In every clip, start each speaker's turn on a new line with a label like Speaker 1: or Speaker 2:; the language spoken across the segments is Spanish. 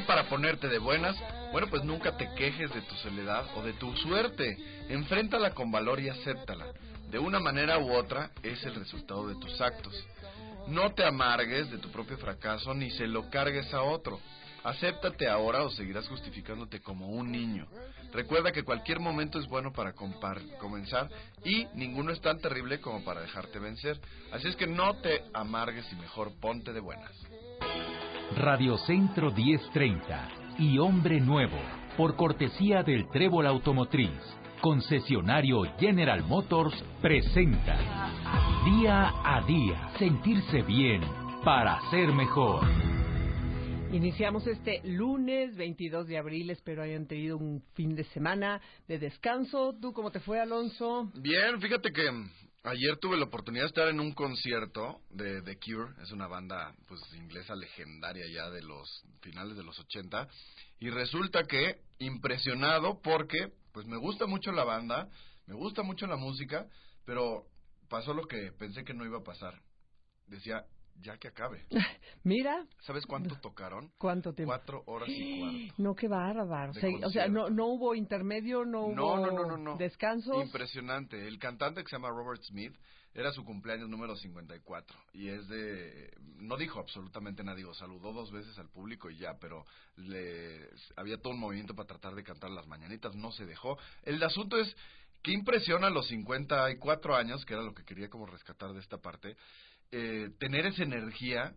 Speaker 1: para ponerte de buenas, bueno, pues nunca te quejes de tu soledad o de tu suerte. Enfréntala con valor y acéptala. De una manera u otra es el resultado de tus actos. No te amargues de tu propio fracaso ni se lo cargues a otro. Acéptate ahora o seguirás justificándote como un niño. Recuerda que cualquier momento es bueno para comenzar y ninguno es tan terrible como para dejarte vencer. Así es que no te amargues y mejor ponte de buenas.
Speaker 2: Radio Centro 1030 y Hombre Nuevo, por cortesía del Trébol Automotriz, concesionario General Motors, presenta Día a Día, sentirse bien para ser mejor.
Speaker 3: Iniciamos este lunes 22 de abril, espero hayan tenido un fin de semana de descanso. ¿Tú cómo te fue, Alonso?
Speaker 1: Bien, fíjate que ayer tuve la oportunidad de estar en un concierto de The Cure, es una banda pues inglesa legendaria ya de los finales de los 80, y resulta que impresionado porque pues me gusta mucho la banda, me gusta mucho la música, pero pasó lo que pensé que no iba a pasar. Decía, ya que acabe.
Speaker 3: Mira.
Speaker 1: ¿Sabes cuánto tocaron?
Speaker 3: ¿Cuánto tiempo?
Speaker 1: 4 horas y cuarto.
Speaker 3: No, qué bárbaro. O sea, no hubo intermedio, no hubo descansos.
Speaker 1: Impresionante. El cantante que se llama Robert Smith, era su cumpleaños número 54. Y es no dijo absolutamente nada, digo, saludó 2 veces al público y ya, pero había todo un movimiento para tratar de cantar las mañanitas, no se dejó. El asunto es que impresiona a los 54 años, que era lo que quería como rescatar de esta parte, tener esa energía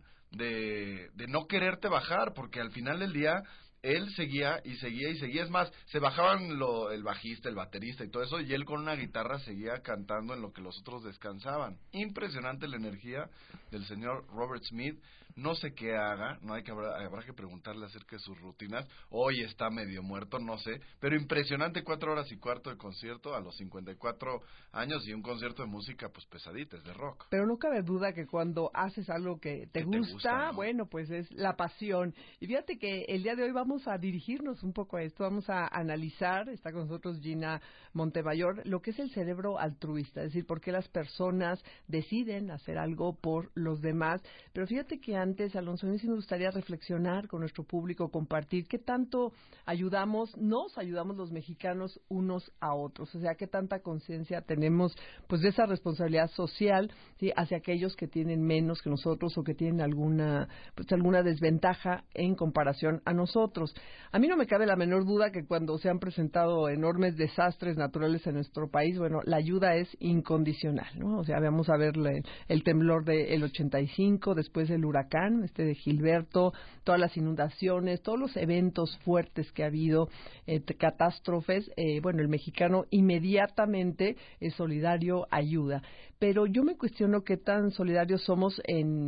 Speaker 1: de no quererte bajar, porque al final del día él seguía y seguía y seguía. Es más, se bajaban el bajista, el baterista y todo eso, y él con una guitarra seguía cantando en lo que los otros descansaban. Impresionante la energía del señor Robert Smith. No sé qué haga, habrá que preguntarle acerca de sus rutinas. Hoy está medio muerto, no sé, pero impresionante, 4 horas y cuarto de concierto a los 54 años y un concierto de música pues pesadita, es de rock.
Speaker 3: Pero no cabe duda que cuando haces algo que te gusta, ¿no? Bueno, pues es la pasión. Y fíjate que el día de hoy vamos a dirigirnos un poco a esto, vamos a analizar, está con nosotros Gina Montemayor, lo que es el cerebro altruista, es decir, por qué las personas deciden hacer algo por los demás. Pero fíjate que antes, Alonso, a mí sí me gustaría reflexionar con nuestro público, compartir qué tanto nos ayudamos los mexicanos unos a otros, o sea, qué tanta conciencia tenemos pues de esa responsabilidad social, ¿sí?, hacia aquellos que tienen menos que nosotros o que tienen alguna desventaja en comparación a nosotros. A mí no me cabe la menor duda que cuando se han presentado enormes desastres naturales en nuestro país, bueno, la ayuda es incondicional, ¿no? O sea, vamos a ver el temblor del 85, después el huracán, de Gilberto, todas las inundaciones, todos los eventos fuertes que ha habido, catástrofes, bueno, el mexicano inmediatamente es solidario, ayuda. Pero yo me cuestiono qué tan solidarios somos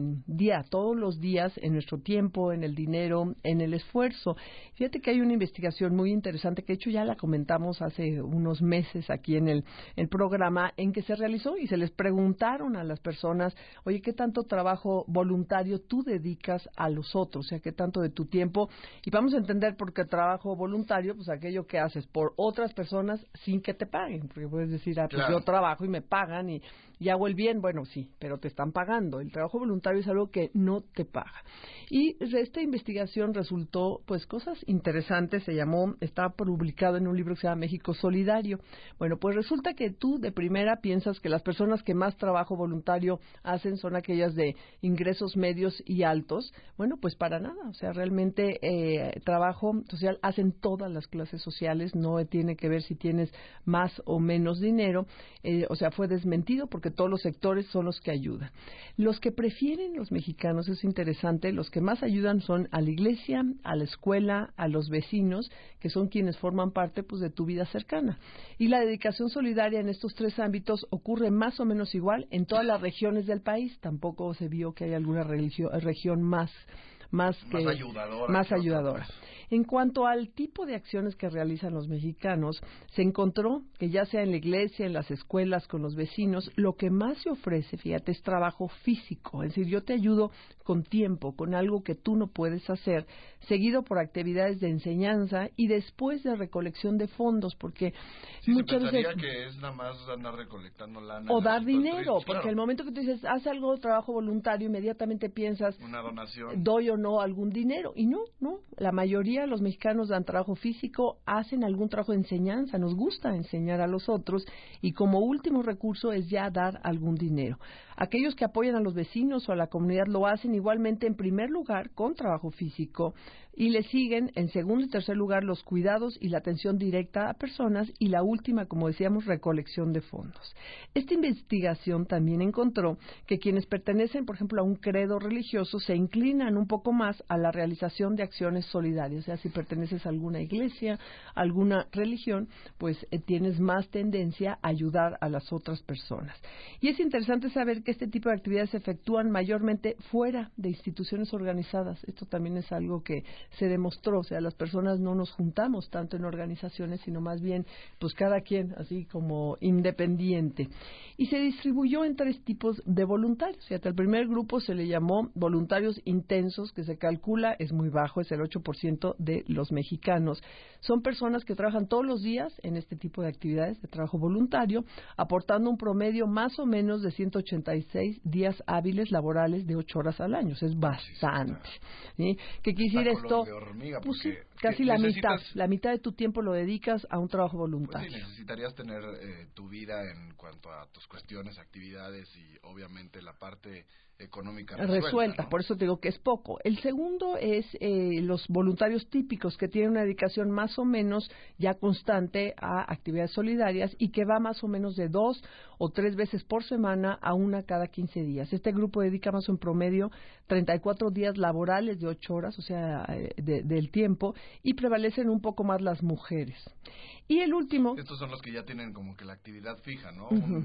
Speaker 3: todos los días, en nuestro tiempo, en el dinero, en el esfuerzo. Fíjate que hay una investigación muy interesante, que de hecho ya la comentamos hace unos meses aquí en el programa, en que se realizó y se les preguntaron a las personas, oye, ¿qué tanto trabajo voluntario tú dedicas a los otros? O sea, ¿qué tanto de tu tiempo? Y vamos a entender por qué trabajo voluntario, pues aquello que haces por otras personas sin que te paguen, porque puedes decir, pues claro, yo trabajo y me pagan y hago el bien. Bueno, sí, pero te están pagando. El trabajo voluntario es algo que no te paga. Y esta investigación resultó, pues, cosas interesantes. Está publicado en un libro que se llama México Solidario. Bueno, pues resulta que tú de primera piensas que las personas que más trabajo voluntario hacen son aquellas de ingresos medios y altos. Bueno, pues para nada. O sea, realmente trabajo social hacen todas las clases sociales. No tiene que ver si tienes más o menos dinero. O sea, fue desmentido porque todos los sectores son los que ayudan. Los que prefieren los mexicanos, es interesante, los que más ayudan son a la iglesia, a la escuela, a los vecinos, que son quienes forman parte pues de tu vida cercana. Y la dedicación solidaria en estos 3 ámbitos ocurre más o menos igual en todas las regiones del país. Tampoco se vio que hay alguna región más ayudadora. En cuanto al tipo de acciones que realizan los mexicanos, se encontró que ya sea en la iglesia, en las escuelas, con los vecinos, lo que más se ofrece, fíjate, es trabajo físico. Es decir, yo te ayudo con tiempo, con algo que tú no puedes hacer, seguido por actividades de enseñanza y después de recolección de fondos, porque muchas veces
Speaker 1: que es nada más andar recolectando lana
Speaker 3: o dar dinero,
Speaker 1: turismo,
Speaker 3: porque
Speaker 1: claro.
Speaker 3: el momento que tú dices, haz algo de trabajo voluntario, inmediatamente piensas,
Speaker 1: una donación,
Speaker 3: doy o no algún dinero. Y no, la mayoría de los mexicanos dan trabajo físico, hacen algún trabajo de enseñanza, nos gusta enseñar a los otros, y como último recurso es ya dar algún dinero. Aquellos que apoyan a los vecinos o a la comunidad lo hacen igualmente en primer lugar con trabajo físico, y le siguen en segundo y tercer lugar los cuidados y la atención directa a personas, y la última, como decíamos, recolección de fondos. Esta investigación también encontró que quienes pertenecen, por ejemplo, a un credo religioso se inclinan un poco más a la realización de acciones solidarias. O sea, si perteneces a alguna iglesia, a alguna religión, pues tienes más tendencia a ayudar a las otras personas. Y es interesante saber que este tipo de actividades se efectúan mayormente fuera de instituciones organizadas. Esto también es algo que se demostró. O sea, las personas no nos juntamos tanto en organizaciones, sino más bien, pues cada quien así como independiente. Y se distribuyó en 3 tipos de voluntarios. Fíjate, el primer grupo se le llamó voluntarios intensos, que se calcula es muy bajo, es el 8% de los mexicanos. Son personas que trabajan todos los días en este tipo de actividades de trabajo voluntario, aportando un promedio más o menos de 186 días hábiles laborales de 8 horas al año. Eso es bastante. ¿Sí? ¿Qué quisiera esto?
Speaker 1: Hormiga,
Speaker 3: pues sí, casi la mitad de tu tiempo lo dedicas a un trabajo voluntario.
Speaker 1: Pues sí, necesitarías tener tu vida en cuanto a tus cuestiones, actividades y obviamente la parte económica resuelta, ¿no?
Speaker 3: Por eso te digo que es poco. El segundo es los voluntarios típicos, que tienen una dedicación más o menos ya constante a actividades solidarias y que va más o menos de 2 o 3 veces por semana a una cada 15 días. Este grupo dedica más en promedio 34 días laborales de 8 horas, o sea, del tiempo, y prevalecen un poco más las mujeres. Y el último...
Speaker 1: Estos son los que ya tienen como que la actividad fija, ¿no?
Speaker 3: Uh-huh.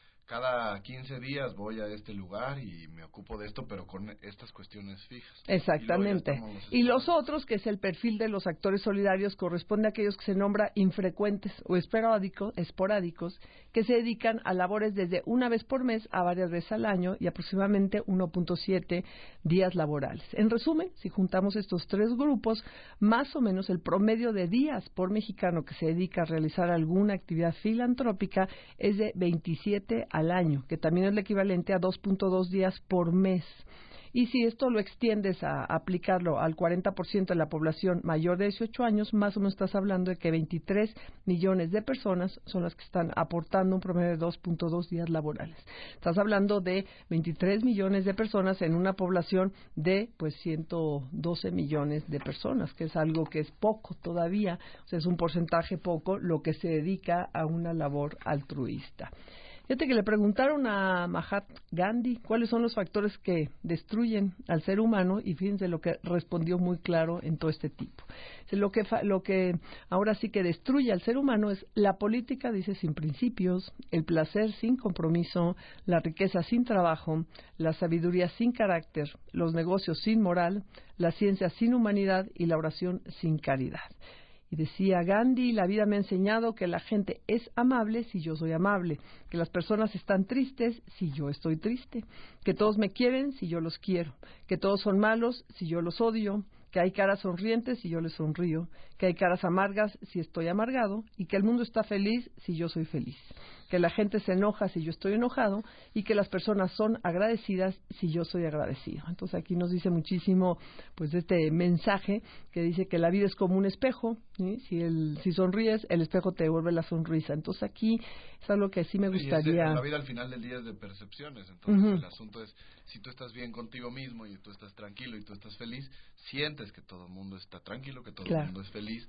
Speaker 1: Cada 15 días voy a este lugar y me ocupo de esto, pero con estas cuestiones fijas.
Speaker 3: Exactamente. Y los otros, que es el perfil de los actores solidarios, corresponde a aquellos que se nombra infrecuentes o esporádicos, que se dedican a labores desde una vez por mes a varias veces al año y aproximadamente 1.7 días laborales. En resumen, si juntamos estos 3 grupos, más o menos el promedio de días por mexicano que se dedica a realizar alguna actividad filantrópica es de 27 al año, que también es el equivalente a 2.2 días por mes. Y si esto lo extiendes a aplicarlo al 40% de la población mayor de 18 años, más o menos estás hablando de que 23 millones de personas son las que están aportando un promedio de 2.2 días laborales. Estás hablando de 23 millones de personas en una población de pues 112 millones de personas, que es algo que es poco todavía, o sea, es un porcentaje poco lo que se dedica a una labor altruista. Fíjate que le preguntaron a Mahatma Gandhi cuáles son los factores que destruyen al ser humano, y fíjense lo que respondió muy claro en todo este tipo. Lo que ahora sí que destruye al ser humano es la política, dice, sin principios, el placer sin compromiso, la riqueza sin trabajo, la sabiduría sin carácter, los negocios sin moral, la ciencia sin humanidad y la oración sin caridad. Y decía Gandhi, la vida me ha enseñado que la gente es amable si yo soy amable, que las personas están tristes si yo estoy triste, que todos me quieren si yo los quiero, que todos son malos si yo los odio, que hay caras sonrientes si yo les sonrío, que hay caras amargas si estoy amargado, y que el mundo está feliz si yo soy feliz, que la gente se enoja si yo estoy enojado, y que las personas son agradecidas si yo soy agradecido. Entonces aquí nos dice muchísimo pues de este mensaje que dice que la vida es como un espejo, ¿sí? Si sonríes, el espejo te devuelve la sonrisa. Entonces aquí es algo que sí me gustaría...
Speaker 1: La vida al final del día es de percepciones, entonces el asunto es, si tú estás bien contigo mismo y tú estás tranquilo y tú estás feliz, sientes que todo el mundo está tranquilo, que todo el mundo es feliz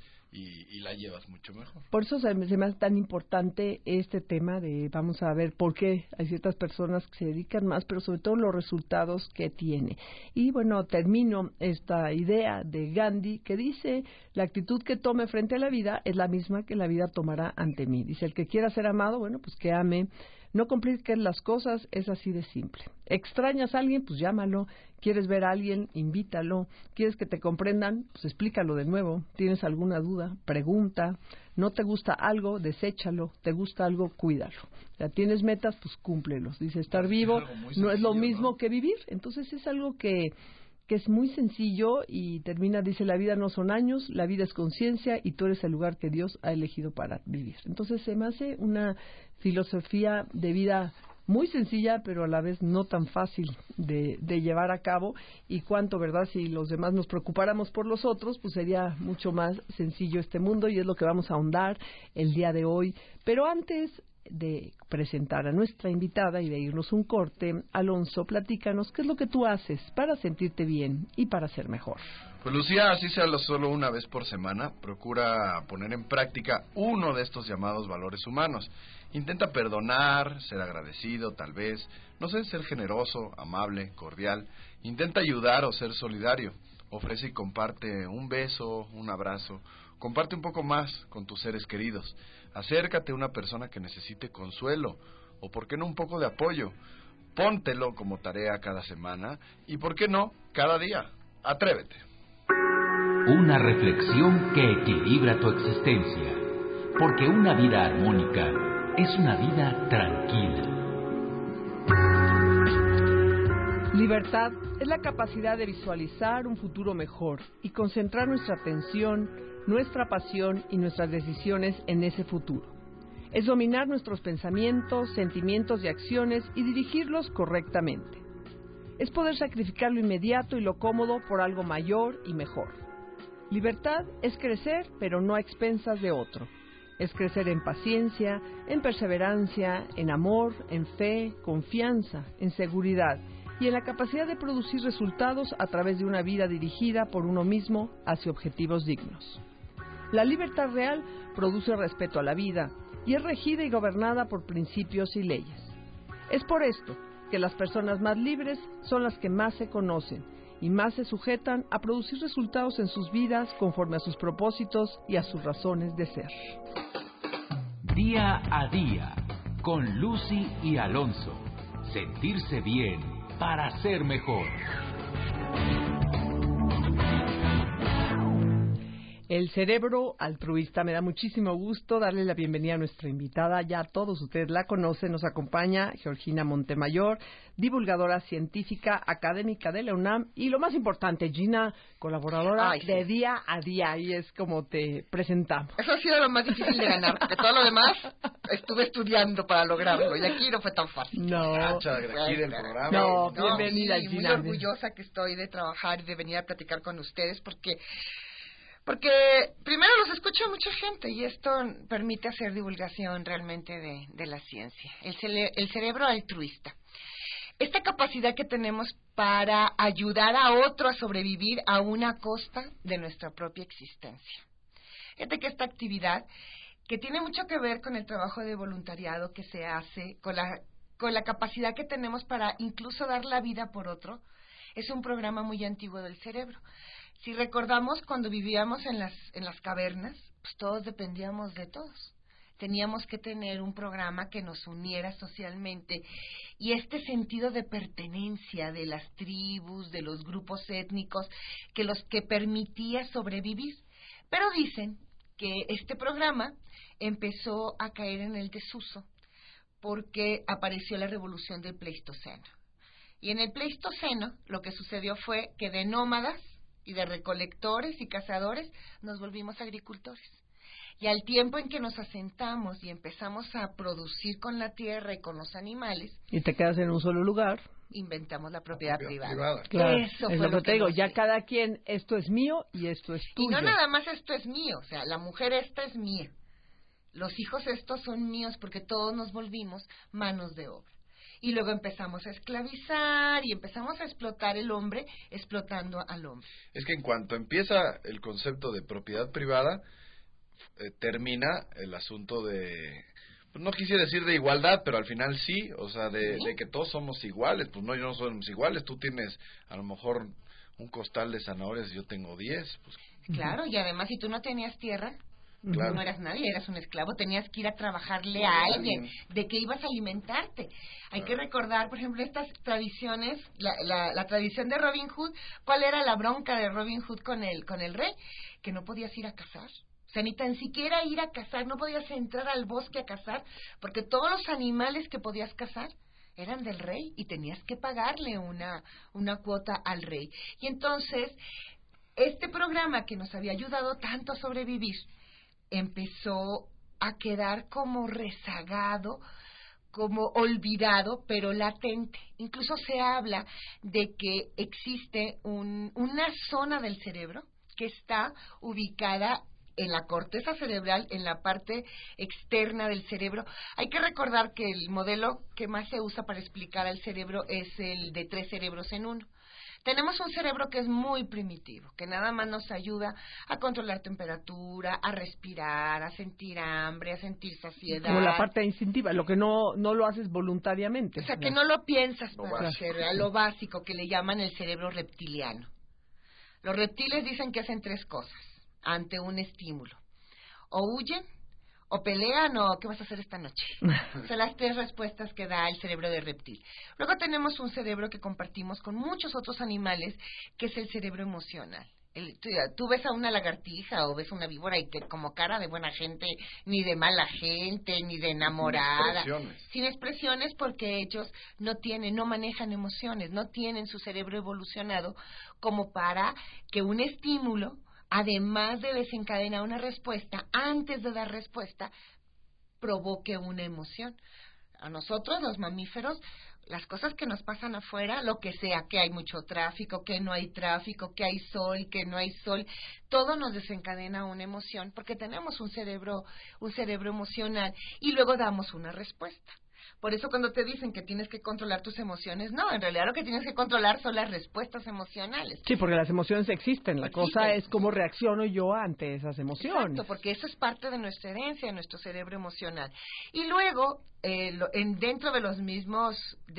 Speaker 1: y la llevas mucho mejor.
Speaker 3: Por eso se me hace tan importante este tema de, vamos a ver por qué hay ciertas personas que se dedican más, pero sobre todo los resultados que tiene. Y bueno, termino esta idea de Gandhi que dice, la actitud que tome frente a la vida es la misma que la vida tomará ante mí. Dice, el que quiera ser amado, bueno, pues que ame. No compliquen las cosas, es así de simple. ¿Extrañas a alguien? Pues llámalo. ¿Quieres ver a alguien? Invítalo. ¿Quieres que te comprendan? Pues explícalo de nuevo. ¿Tienes alguna duda? Pregunta. ¿No te gusta algo? Deséchalo. ¿Te gusta algo? Cuídalo. O sea, ¿tienes metas? Pues cúmplelos. Dice, estar vivo no es lo mismo que vivir. Entonces es algo que es muy sencillo y termina, dice, la vida no son años, la vida es conciencia y tú eres el lugar que Dios ha elegido para vivir. Entonces se me hace una filosofía de vida muy sencilla, pero a la vez no tan fácil de llevar a cabo. Y cuánto, ¿verdad? Si los demás nos preocupáramos por los otros, pues sería mucho más sencillo este mundo, y es lo que vamos a ahondar el día de hoy. Pero antes de presentar a nuestra invitada y de irnos un corte, Alonso, platícanos qué es lo que tú haces para sentirte bien y para ser mejor.
Speaker 1: Pues Lucía, así sea solo una vez por semana, procura poner en práctica uno de estos llamados valores humanos. Intenta perdonar, ser agradecido tal vez, no sé, ser generoso, amable, cordial. Intenta ayudar o ser solidario. Ofrece y comparte un beso, un abrazo. Comparte un poco más con tus seres queridos. Acércate a una persona que necesite consuelo o, ¿por qué no, un poco de apoyo? Póntelo como tarea cada semana y, ¿por qué no, cada día? Atrévete.
Speaker 2: Una reflexión que equilibra tu existencia, porque una vida armónica es una vida tranquila.
Speaker 3: Libertad es la capacidad de visualizar un futuro mejor y concentrar nuestra atención, nuestra pasión y nuestras decisiones en ese futuro. Es dominar nuestros pensamientos, sentimientos y acciones y dirigirlos correctamente. Es poder sacrificar lo inmediato y lo cómodo por algo mayor y mejor. Libertad es crecer, pero no a expensas de otro. Es crecer en paciencia, en perseverancia, en amor, en fe, confianza, en seguridad y en la capacidad de producir resultados a través de una vida dirigida por uno mismo hacia objetivos dignos. La libertad real produce respeto a la vida y es regida y gobernada por principios y leyes. Es por esto que las personas más libres son las que más se conocen y más se sujetan a producir resultados en sus vidas conforme a sus propósitos y a sus razones de ser.
Speaker 2: Día a día, con Lucy y Alonso. Sentirse bien para ser mejor.
Speaker 3: El cerebro altruista. Me da muchísimo gusto darle la bienvenida a nuestra invitada. Ya todos ustedes la conocen. Nos acompaña Georgina Montemayor, divulgadora científica académica de la UNAM. Y lo más importante, Gina, colaboradora de Día a Día. Y es como te presentamos.
Speaker 4: Eso ha sido lo más difícil de ganar, porque todo lo demás estuve estudiando para lograrlo. Y aquí no fue tan fácil.
Speaker 3: No.
Speaker 1: Aquí del programa.
Speaker 3: No, bienvenida, Gina.
Speaker 4: Muy orgullosa que estoy de trabajar y de venir a platicar con ustedes, porque primero los escucha mucha gente y esto permite hacer divulgación realmente de la ciencia. El cerebro altruista. Esta capacidad que tenemos para ayudar a otro a sobrevivir a una costa de nuestra propia existencia. Fíjate que esta actividad, que tiene mucho que ver con el trabajo de voluntariado que se hace, con la capacidad que tenemos para incluso dar la vida por otro, es un programa muy antiguo del cerebro. Si recordamos, cuando vivíamos en las cavernas, pues todos dependíamos de todos. Teníamos que tener un programa que nos uniera socialmente y este sentido de pertenencia de las tribus, de los grupos étnicos, que permitía sobrevivir. Pero dicen que este programa empezó a caer en el desuso porque apareció la revolución del Pleistoceno. Y en el Pleistoceno lo que sucedió fue que de nómadas y de recolectores y cazadores nos volvimos agricultores. Y al tiempo en que nos asentamos y empezamos a producir con la tierra y con los animales,
Speaker 3: y te quedas en un solo lugar,
Speaker 4: inventamos la propiedad privada.
Speaker 3: Claro,
Speaker 4: eso
Speaker 3: es
Speaker 4: fue
Speaker 3: lo que te digo, ya
Speaker 4: dio.
Speaker 3: cada quien, esto es mío y esto es tuyo.
Speaker 4: Y no nada más esto es mío, o sea, la mujer esta es mía, los hijos estos son míos, porque todos nos volvimos manos de obra. Y luego empezamos a esclavizar y empezamos a explotar el hombre, explotando al hombre.
Speaker 1: Es que en cuanto empieza el concepto de propiedad privada, termina el asunto de, pues no quisiera decir de igualdad, pero al final sí, o sea, de que todos somos iguales. Pues no somos iguales, tú tienes a lo mejor un costal de zanahorias y yo tengo 10. Pues.
Speaker 4: Claro, y además si tú no tenías tierra,
Speaker 1: claro,
Speaker 4: no eras nadie, eras un esclavo, tenías que ir a trabajarle a alguien, de que ibas a alimentarte. Hay que recordar, por ejemplo, estas tradiciones, la tradición de Robin Hood. ¿Cuál era la bronca de Robin Hood con el rey? Que no podías ir a cazar. O sea, ni tan siquiera ir a cazar, no podías entrar al bosque a cazar, porque todos los animales que podías cazar eran del rey y tenías que pagarle una cuota al rey. Y entonces, este programa que nos había ayudado tanto a sobrevivir, empezó a quedar como rezagado, como olvidado, pero latente. Incluso se habla de que existe una zona del cerebro que está ubicada en la corteza cerebral, en la parte externa del cerebro. Hay que recordar que el modelo que más se usa para explicar al cerebro es el de 3 cerebros en uno. Tenemos un cerebro que es muy primitivo, que nada más nos ayuda a controlar temperatura, a respirar, a sentir hambre, a sentir saciedad.
Speaker 3: Como la parte instintiva, lo que no lo haces voluntariamente.
Speaker 4: O sea, que no lo piensas para hacer, a lo básico que le llaman el cerebro reptiliano. Los reptiles dicen que hacen 3 cosas ante un estímulo. O huyen, o pelean, o ¿qué vas a hacer esta noche? Son las 3 respuestas que da el cerebro de reptil. Luego tenemos un cerebro que compartimos con muchos otros animales, que es el cerebro emocional. Tú ves a una lagartija o ves a una víbora y que como cara de buena gente, ni de mala gente, ni de enamorada. Sin expresiones, porque ellos no manejan emociones, no tienen su cerebro evolucionado como para que un estímulo, además de desencadenar una respuesta, antes de dar respuesta, provoque una emoción. A nosotros, los mamíferos, las cosas que nos pasan afuera, lo que sea, que hay mucho tráfico, que no hay tráfico, que hay sol, que no hay sol, todo nos desencadena una emoción, porque tenemos un cerebro emocional, y luego damos una respuesta. Por eso cuando te dicen que tienes que controlar tus emociones, no, en realidad lo que tienes que controlar son las respuestas emocionales.
Speaker 3: Sí, porque las emociones existen, cosa es cómo reacciono yo ante esas emociones.
Speaker 4: Exacto, porque eso es parte de nuestra herencia, de nuestro cerebro emocional. Y luego, dentro de los mismos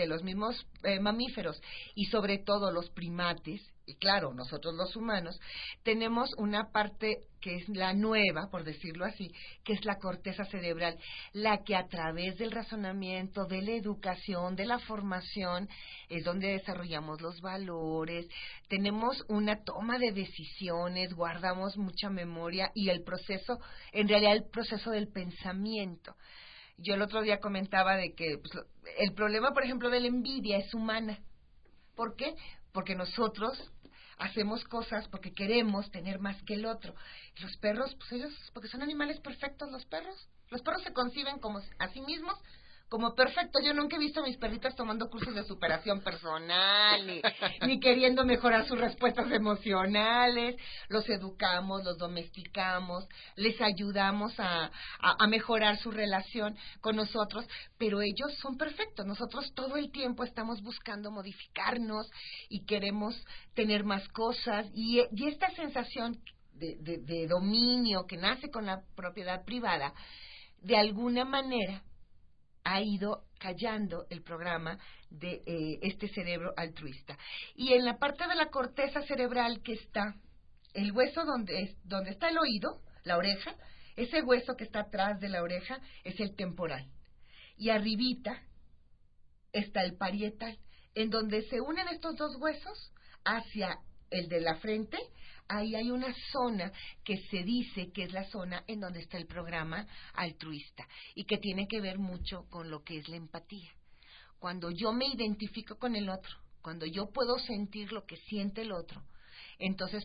Speaker 4: mamíferos, y sobre todo los primates, y claro, nosotros los humanos, tenemos una parte que es la nueva, por decirlo así, que es la corteza cerebral, la que a través del razonamiento, de la educación, de la formación, es donde desarrollamos los valores, tenemos una toma de decisiones, guardamos mucha memoria y el proceso del pensamiento. Yo el otro día comentaba de que el problema, por ejemplo, de la envidia es humana. ¿Por qué? Porque nosotros hacemos cosas porque queremos tener más que el otro. Los perros, pues ellos, porque son animales perfectos los perros. Los perros se conciben como a sí mismos como perfectos. Yo nunca he visto a mis perritas tomando cursos de superación personal, ni queriendo mejorar sus respuestas emocionales. Los educamos, los domesticamos, les ayudamos a mejorar su relación con nosotros, pero ellos son perfectos. Nosotros todo el tiempo estamos buscando modificarnos y queremos tener más cosas, y esta sensación de dominio que nace con la propiedad privada, de alguna manera ha ido callando el programa de este cerebro altruista. Y en la parte de la corteza cerebral que está el hueso donde está el oído, la oreja, ese hueso que está atrás de la oreja es el temporal. Y arribita está el parietal, en donde se unen estos 2 huesos hacia el de la frente. Ahí hay una zona que se dice que es la zona en donde está el programa altruista y que tiene que ver mucho con lo que es la empatía. Cuando yo me identifico con el otro, cuando yo puedo sentir lo que siente el otro, entonces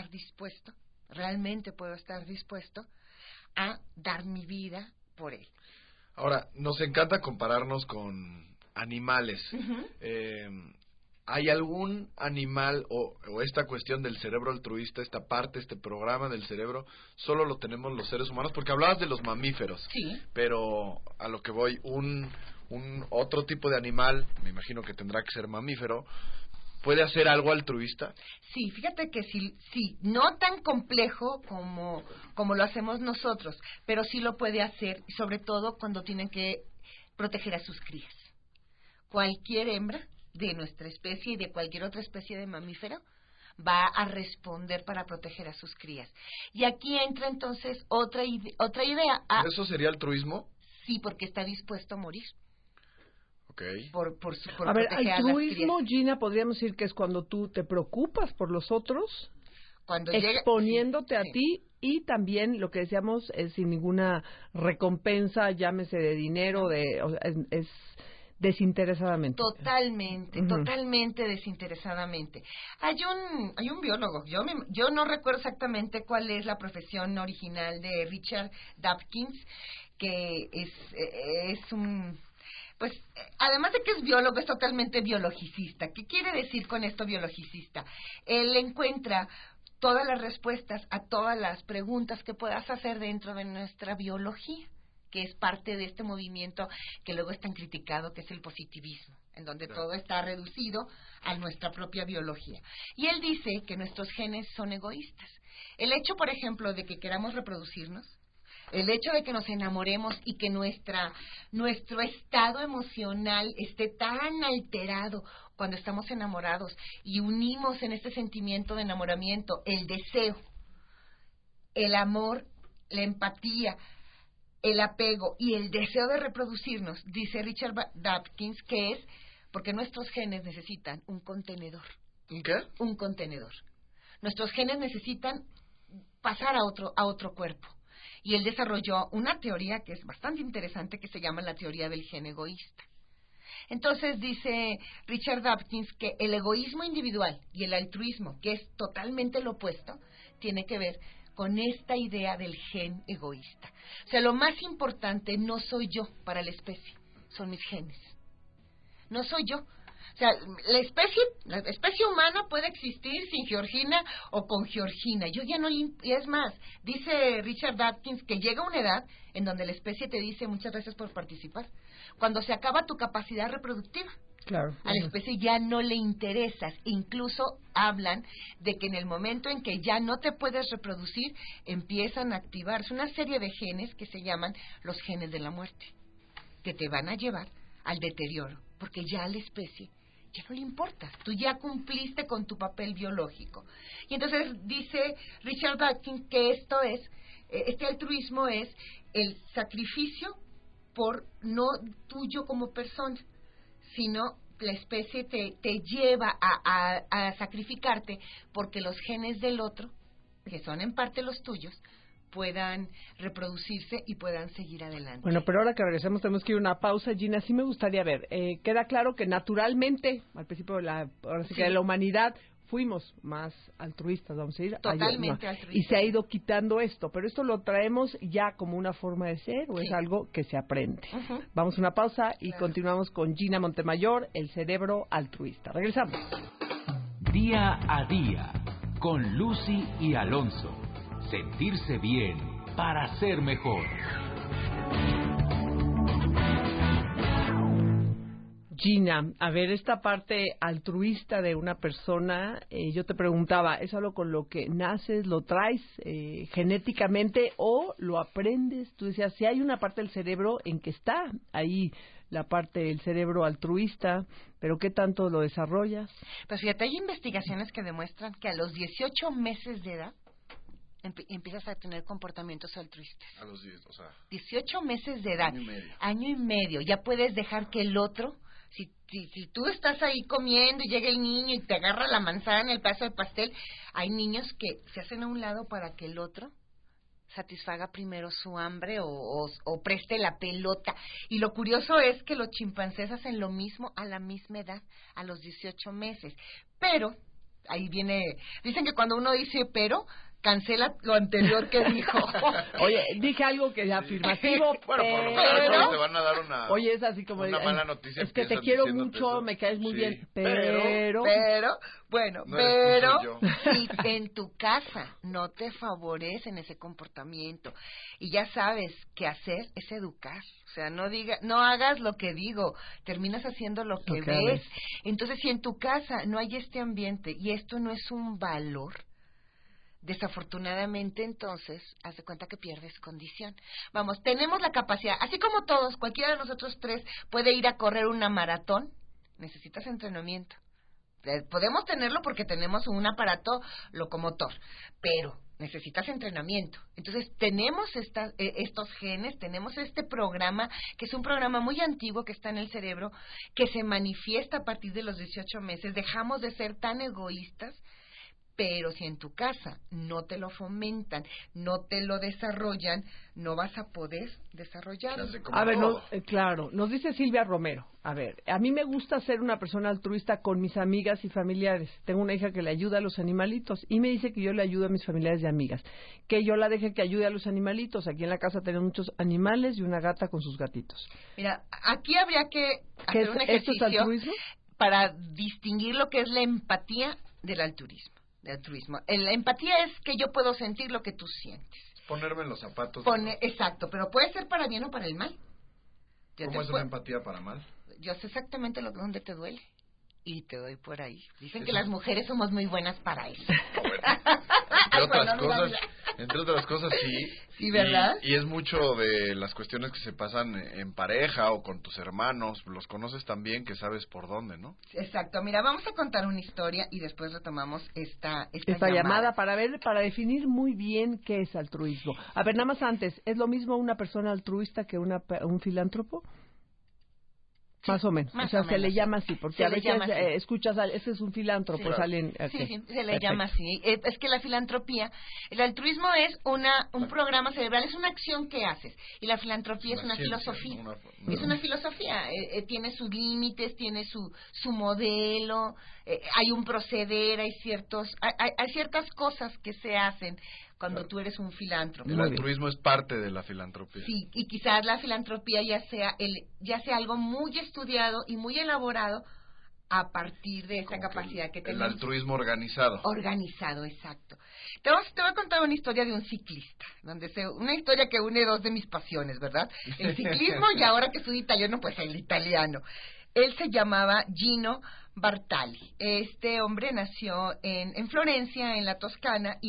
Speaker 4: realmente puedo estar dispuesto a dar mi vida por él.
Speaker 1: Ahora, nos encanta compararnos con animales. ¿Hay algún animal o esta cuestión del cerebro altruista, esta parte, este programa del cerebro, solo lo tenemos los seres humanos? Porque hablabas de los mamíferos,
Speaker 4: sí,
Speaker 1: pero a lo que voy, un otro tipo de animal, me imagino que tendrá que ser mamífero, ¿puede hacer algo altruista?
Speaker 4: Sí, fíjate que sí, no tan complejo como lo hacemos nosotros, pero sí lo puede hacer, sobre todo cuando tienen que proteger a sus crías. Cualquier hembra de nuestra especie y de cualquier otra especie de mamífero va a responder para proteger a sus crías. Y aquí entra entonces otra idea.
Speaker 1: ¿Eso sería altruismo?
Speaker 4: Sí, porque está dispuesto a morir.
Speaker 1: Okay.
Speaker 4: Por
Speaker 3: a ver,
Speaker 4: proteger
Speaker 3: altruismo,
Speaker 4: a las crías.
Speaker 3: Gina, podríamos decir que es cuando tú te preocupas por los otros,
Speaker 4: cuando
Speaker 3: exponiéndote a ti, y también lo que decíamos es sin ninguna recompensa, llámese de dinero, es desinteresadamente.
Speaker 4: Totalmente desinteresadamente. Hay un biólogo, yo no recuerdo exactamente cuál es la profesión original de Richard Dawkins, que es un pues, además de que es biólogo, es totalmente biologicista. ¿Qué quiere decir con esto biologicista? Él encuentra todas las respuestas a todas las preguntas que puedas hacer dentro de nuestra biología, que es parte de este movimiento que luego es tan criticado, que es el positivismo, en donde todo está reducido a nuestra propia biología. Y él dice que nuestros genes son egoístas. El hecho, por ejemplo, de que queramos reproducirnos, el hecho de que nos enamoremos y que nuestro estado emocional esté tan alterado cuando estamos enamorados y unimos en este sentimiento de enamoramiento el deseo, el amor, la empatía, el apego y el deseo de reproducirnos, dice Richard Dawkins, que es porque nuestros genes necesitan un contenedor.
Speaker 1: ¿Un qué?
Speaker 4: Un contenedor. Nuestros genes necesitan pasar a otro cuerpo. Y él desarrolló una teoría que es bastante interesante, que se llama la teoría del gen egoísta. Entonces dice Richard Dawkins que el egoísmo individual y el altruismo, que es totalmente lo opuesto, tiene que ver con esta idea del gen egoísta. O sea, lo más importante no soy yo para la especie, son mis genes. No soy yo. O sea, la especie humana puede existir sin Georgina o con Georgina. Yo ya no, y es más, dice Richard Dawkins que llega una edad en donde la especie te dice muchas gracias por participar. Cuando se acaba tu capacidad reproductiva.
Speaker 3: Claro.
Speaker 4: A la especie ya no le interesas. Incluso hablan de que en el momento en que ya no te puedes reproducir, empiezan a activarse una serie de genes que se llaman los genes de la muerte, que te van a llevar al deterioro, porque ya a la especie ya no le importas, tú ya cumpliste con tu papel biológico. Y entonces dice Richard Dawkins que esto es, este altruismo es el sacrificio por no tuyo como persona, sino la especie te lleva a sacrificarte porque los genes del otro, que son en parte los tuyos, puedan reproducirse y puedan seguir adelante.
Speaker 3: Bueno, pero ahora que regresemos tenemos que ir a una pausa, Gina. Sí me gustaría ver, queda claro que naturalmente, al principio de la humanidad, fuimos más altruistas, vamos a ir.
Speaker 4: Totalmente altruistas.
Speaker 3: Y se ha ido quitando esto, pero esto lo traemos ya como una forma de ser o es algo que se aprende. Vamos a una pausa y continuamos con Gina Montemayor, el cerebro altruista. Regresamos.
Speaker 2: Día a día, con Lucy y Alonso. Sentirse bien para ser mejor.
Speaker 3: Gina, a ver, esta parte altruista de una persona, yo te preguntaba, ¿es algo con lo que naces, lo traes genéticamente o lo aprendes? Tú decías, si hay una parte del cerebro en que está ahí la parte del cerebro altruista, pero ¿qué tanto lo desarrollas?
Speaker 4: Pues fíjate, hay investigaciones que demuestran que a los 18 meses de edad empiezas a tener comportamientos altruistas.
Speaker 1: A los 10, o sea,
Speaker 4: 18 meses de edad.
Speaker 1: Año y medio.
Speaker 4: Ya puedes dejar que el otro, si tú estás ahí comiendo y llega el niño y te agarra la manzana en el pedazo de pastel, hay niños que se hacen a un lado para que el otro satisfaga primero su hambre o preste la pelota. Y lo curioso es que los chimpancés hacen lo mismo a la misma edad, a los 18 meses. Pero, ahí viene, dicen que cuando uno dice pero, cancela lo anterior que dijo.
Speaker 3: Oye, dije algo que es afirmativo,
Speaker 1: bueno,
Speaker 3: pero...
Speaker 1: por lo menos te van a dar una...
Speaker 3: Oye, es así como...
Speaker 1: Una mala noticia.
Speaker 3: Es que te quiero mucho, me caes muy bien, pero...
Speaker 4: Bueno,
Speaker 1: no
Speaker 4: pero si en tu casa no te favorecen ese comportamiento y ya sabes qué hacer, es educar. O sea, no hagas lo que digo, terminas haciendo lo que ves. Entonces, si en tu casa no hay este ambiente y esto no es un valor, desafortunadamente, entonces, haz de cuenta que pierdes condición. Vamos, tenemos la capacidad, así como todos, cualquiera de nosotros tres puede ir a correr una maratón, necesitas entrenamiento. Podemos tenerlo porque tenemos un aparato locomotor, pero necesitas entrenamiento. Entonces, tenemos estos genes, tenemos este programa, que es un programa muy antiguo que está en el cerebro, que se manifiesta a partir de los 18 meses. Dejamos de ser tan egoístas, Pero si en tu casa no te lo fomentan, no te lo desarrollan, no vas a poder desarrollarlo.
Speaker 3: A ver, claro, nos dice Silvia Romero. A ver, a mí me gusta ser una persona altruista con mis amigas y familiares. Tengo una hija que le ayuda a los animalitos y me dice que yo le ayudo a mis familiares y amigas. Que yo la deje que ayude a los animalitos. Aquí en la casa tenemos muchos animales y una gata con sus gatitos.
Speaker 4: Mira, aquí habría que hacer un ejercicio
Speaker 3: ¿esto es altruismo?
Speaker 4: Para distinguir lo que es la empatía del altruismo. La empatía es que yo puedo sentir lo que tú sientes.
Speaker 1: Ponerme en los zapatos.
Speaker 4: Exacto, pero puede ser para bien o para el mal.
Speaker 1: ¿Cómo es una empatía para mal?
Speaker 4: Yo sé exactamente donde te duele y te doy por ahí. Dicen que las mujeres somos muy buenas para eso.
Speaker 1: Bueno, entre otras cosas, sí.
Speaker 4: Sí, ¿verdad?
Speaker 1: Y es mucho de las cuestiones que se pasan en pareja o con tus hermanos. Los conoces tan bien que sabes por dónde, ¿no?
Speaker 4: Exacto. Mira, vamos a contar una historia y después retomamos esta
Speaker 3: llamada para definir muy bien qué es altruismo. A ver, nada más antes, ¿es lo mismo una persona altruista que un filántropo? Sí, más o menos. O sea, se le llama así, porque a veces escuchas, ese es un filántropo,
Speaker 4: sí,
Speaker 3: salen...
Speaker 4: Sí, se le llama así. Es que la filantropía, el altruismo es un programa cerebral, es una acción que haces. Y la filantropía es una filosofía. Es una filosofía. Tiene sus límites, tiene su modelo, hay un proceder, hay ciertas cosas que se hacen cuando tú eres un filántropo.
Speaker 1: El altruismo es parte de la filantropía.
Speaker 4: Sí, y quizás la filantropía ya sea algo muy estudiado y muy elaborado a partir de esa capacidad que tenemos.
Speaker 1: El altruismo organizado.
Speaker 4: Organizado, exacto. Te voy a contar una historia de un ciclista, una historia que une dos de mis pasiones, ¿verdad? El ciclismo y ahora que estudio italiano, pues el italiano. Él se llamaba Gino Bartali. Este hombre nació en Florencia, en la Toscana,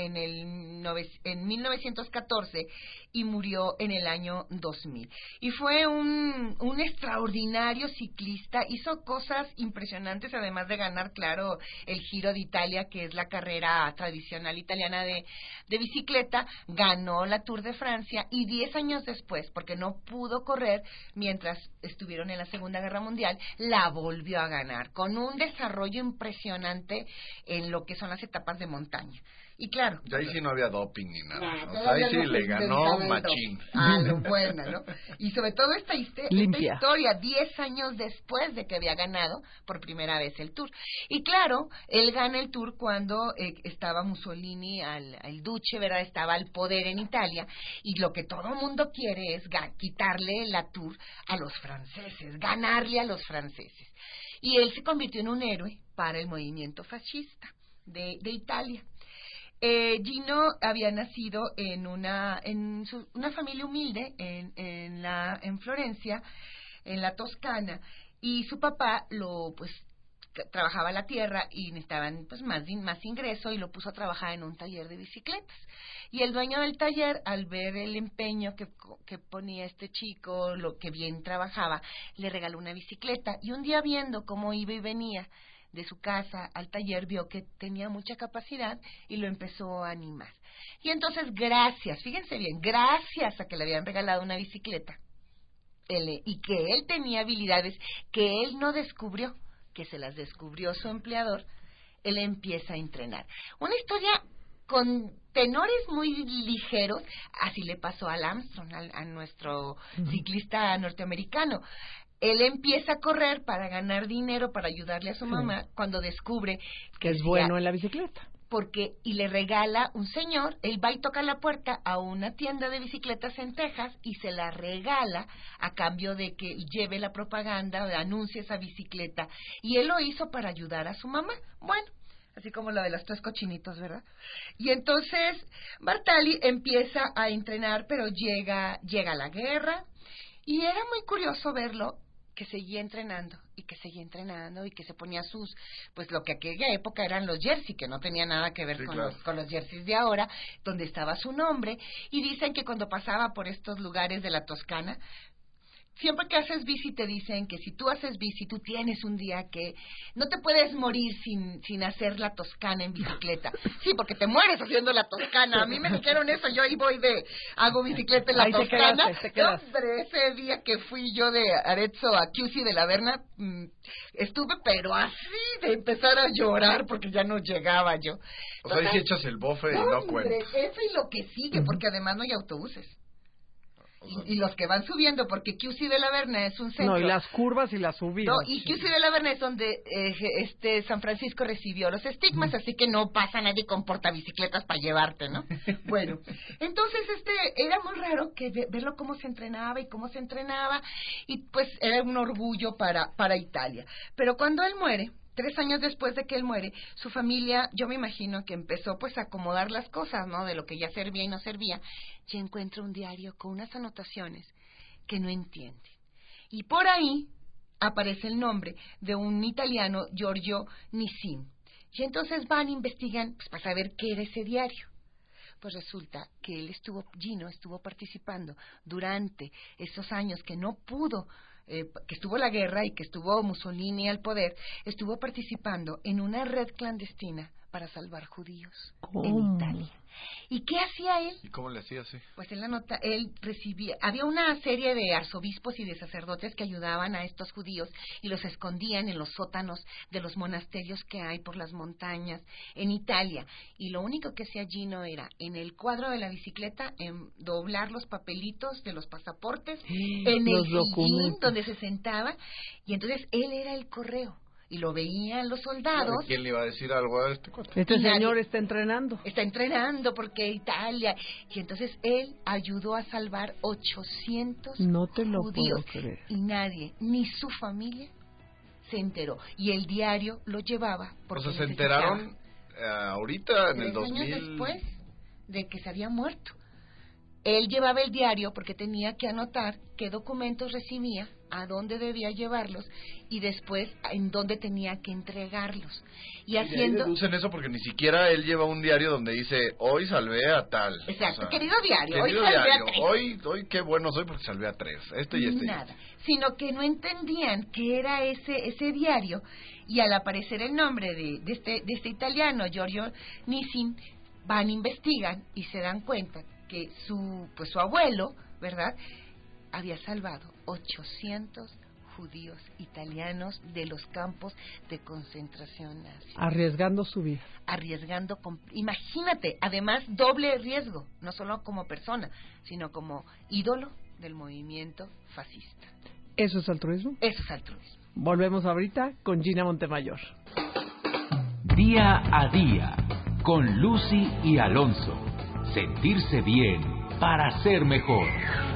Speaker 4: en 1914 y murió en el año 2000. Y fue un extraordinario ciclista, hizo cosas impresionantes, además de ganar, claro, el Giro de Italia, que es la carrera tradicional italiana de bicicleta, ganó la Tour de Francia y 10 años después, porque no pudo correr mientras estuvieron en la Segunda Guerra Mundial, la volvió a ganar, con un desarrollo impresionante en lo que son las etapas de montaña. Y claro...
Speaker 1: Y ahí sí no había doping ni nada. O sea, ahí sí le ganó machín.
Speaker 4: Lo buena, ¿no? Y sobre todo esta historia, 10 años después de que había ganado por primera vez el Tour. Y claro, él gana el Tour cuando estaba Mussolini al duce, ¿verdad? Estaba al poder en Italia. Y lo que todo el mundo quiere es quitarle la Tour a los franceses, ganarle a los franceses. Y él se convirtió en un héroe para el movimiento fascista de Italia. Gino había nacido en una familia humilde en Florencia, en la Toscana, y su papá trabajaba la tierra y necesitaban pues más ingreso y lo puso a trabajar en un taller de bicicletas. Y el dueño del taller, al ver el empeño que ponía este chico, lo que bien trabajaba, le regaló una bicicleta. Y un día, viendo cómo iba y venía de su casa al taller, vio que tenía mucha capacidad y lo empezó a animar. Y entonces, fíjense bien, gracias a que le habían regalado una bicicleta y que él tenía habilidades que él no descubrió, que se las descubrió su empleador, él empieza a entrenar. Una historia con tenores muy ligeros, así le pasó al Armstrong, a nuestro ciclista norteamericano. Él empieza a correr para ganar dinero, para ayudarle a su mamá, cuando descubre
Speaker 3: que es bueno en la bicicleta.
Speaker 4: Y le regala un señor, él va y toca la puerta a una tienda de bicicletas en Texas y se la regala a cambio de que lleve la propaganda, anuncie esa bicicleta. Y él lo hizo para ayudar a su mamá. Bueno, así como la de los 3 cochinitos, ¿verdad? Y entonces Bartali empieza a entrenar, pero llega la guerra y era muy curioso verlo, que seguía entrenando y que se ponía pues lo que aquella época eran los jersey, que no tenía nada que ver con los jerseys de ahora, donde estaba su nombre. Y dicen que cuando pasaba por estos lugares de la Toscana, siempre que haces bici te dicen que si tú haces bici, tú tienes un día que no te puedes morir sin hacer la Toscana en bicicleta. Sí, porque te mueres haciendo la Toscana. A mí me dijeron eso, yo ahí hago bicicleta en la Toscana.
Speaker 3: Te quedas.
Speaker 4: Hombre, ese día que fui yo de Arezzo a QC de la Verna, estuve pero así de empezar a llorar porque ya no llegaba yo.
Speaker 1: O sea, ahí sí echas el bofe y no cuentas.
Speaker 4: Eso y lo que sigue, porque además no hay autobuses. Y los que van subiendo, porque QC de la Verna es un centro.
Speaker 3: No, y las curvas y las subidas.
Speaker 4: No, y QC de la Verna es donde San Francisco recibió los estigmas, así que no pasa nadie con portabicicletas para llevarte, ¿no? Bueno, entonces era muy raro que verlo cómo se entrenaba, y pues era un orgullo para Italia. Pero cuando él muere, 3 años después de que él muere, su familia, yo me imagino que empezó pues a acomodar las cosas, ¿no? De lo que ya servía y no servía, y encuentra un diario con unas anotaciones que no entiende. Y por ahí aparece el nombre de un italiano, Giorgio Nisin. Y entonces van e investigan pues, para saber qué era ese diario. Pues resulta que Gino estuvo participando durante esos años que no pudo, que estuvo la guerra y que estuvo Mussolini al poder, estuvo participando en una red clandestina para salvar judíos en Italia. ¿Y qué hacía él?
Speaker 1: ¿Y cómo le hacía así?
Speaker 4: Pues él recibía, había una serie de arzobispos y de sacerdotes que ayudaban a estos judíos y los escondían en los sótanos de los monasterios que hay por las montañas en Italia. Y lo único que hacía Gino era, en el cuadro de la bicicleta, doblar los papelitos de los pasaportes, en el sillín donde se sentaba, y entonces él era el correo. Y lo veían los soldados.
Speaker 1: ¿Quién le iba a decir algo a este cuate?
Speaker 3: Este señor está entrenando.
Speaker 4: Está entrenando porque Italia. Y entonces él ayudó a salvar 800
Speaker 3: no te lo
Speaker 4: judíos.
Speaker 3: Puedo creer.
Speaker 4: Y nadie, ni su familia, se enteró. Y el diario lo llevaba.
Speaker 1: O sea, se enteraron ahorita en el
Speaker 4: 2000.
Speaker 1: 2000.
Speaker 4: Años después de que se había muerto. Él llevaba el diario porque tenía que anotar qué documentos recibía, a dónde debía llevarlos y después en dónde tenía que entregarlos. Y haciendo...
Speaker 1: deducen eso porque ni siquiera él lleva un diario donde dice, hoy salvé a tal.
Speaker 4: Exacto,
Speaker 1: o sea,
Speaker 4: querido diario,
Speaker 1: hoy
Speaker 4: salvé
Speaker 1: diario,
Speaker 4: a 3.
Speaker 1: Hoy qué bueno soy porque salvé a 3.
Speaker 4: Nada, sino que no entendían que era ese diario, y al aparecer el nombre de este italiano, Giorgio Nisin, van, investigan y se dan cuenta que su abuelo, ¿verdad?, había salvado 800 judíos italianos de los campos de concentración nazi.
Speaker 3: Arriesgando su vida.
Speaker 4: Imagínate, además doble riesgo, no solo como persona, sino como ídolo del movimiento fascista.
Speaker 3: ¿Eso es altruismo?
Speaker 4: Eso es altruismo.
Speaker 3: Volvemos ahorita con Gina Montemayor.
Speaker 2: Día a día, con Lucy y Alonso. Sentirse bien para ser mejor.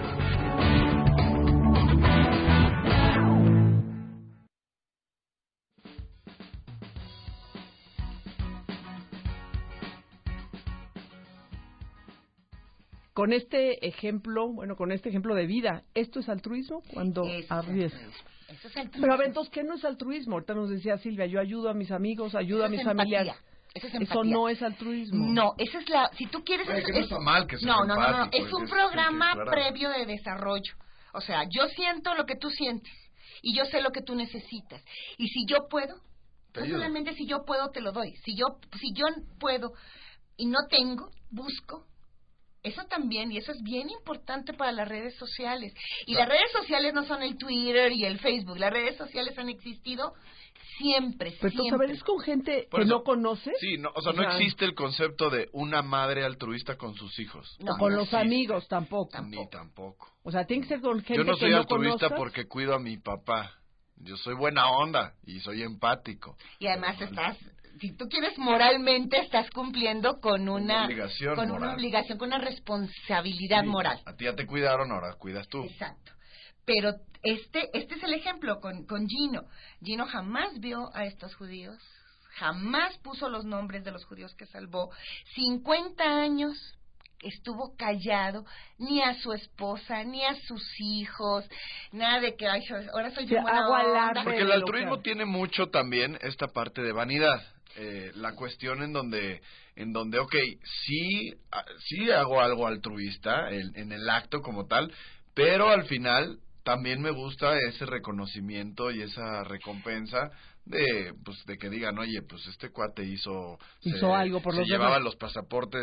Speaker 3: Con este ejemplo de vida, ¿esto es altruismo? Cuando arriesgas.
Speaker 4: Eso es altruismo.
Speaker 3: Pero a ver, entonces, ¿qué no es altruismo? Ahorita nos decía Silvia, yo ayudo a mis amigos, ayudo a mis familiares. Eso no es altruismo.
Speaker 4: No, esa es si tú quieres...
Speaker 1: que no está mal que sea
Speaker 4: no, es un programa previo de desarrollo. O sea, yo siento lo que tú sientes y yo sé lo que tú necesitas. Y si yo puedo, no solamente si yo puedo te lo doy. Si yo puedo y no tengo, busco. Eso también, y eso es bien importante para las redes sociales. Y las redes sociales no son el Twitter y el Facebook. Las redes sociales han existido siempre.
Speaker 3: Pero tú sabes, con gente que no conoces.
Speaker 1: Sí, no existe el concepto de una madre altruista con sus hijos.
Speaker 3: No, con los amigos tampoco.
Speaker 1: Ni tampoco.
Speaker 3: O sea, tiene que ser con gente que
Speaker 1: yo no soy altruista
Speaker 3: conozcas.
Speaker 1: Porque cuido a mi papá. Yo soy buena onda y soy empático.
Speaker 4: Y además si tú quieres moralmente, estás cumpliendo con una
Speaker 1: obligación
Speaker 4: con
Speaker 1: moral.
Speaker 4: Una obligación, con una responsabilidad moral.
Speaker 1: A ti ya te cuidaron, ahora cuidas tú.
Speaker 4: Exacto. Pero este es el ejemplo con Gino. Gino jamás vio a estos judíos, jamás puso los nombres de los judíos que salvó. 50 años estuvo callado, ni a su esposa, ni a sus hijos, nada de que ahora soy yo buena onda.
Speaker 1: Porque el altruismo tiene mucho también esta parte de vanidad. La cuestión en donde sí hago algo altruista en el acto como tal, pero al final también me gusta ese reconocimiento y esa recompensa de que digan, oye, pues este cuate hizo
Speaker 3: algo por los demás.
Speaker 1: Llevaba los pasaportes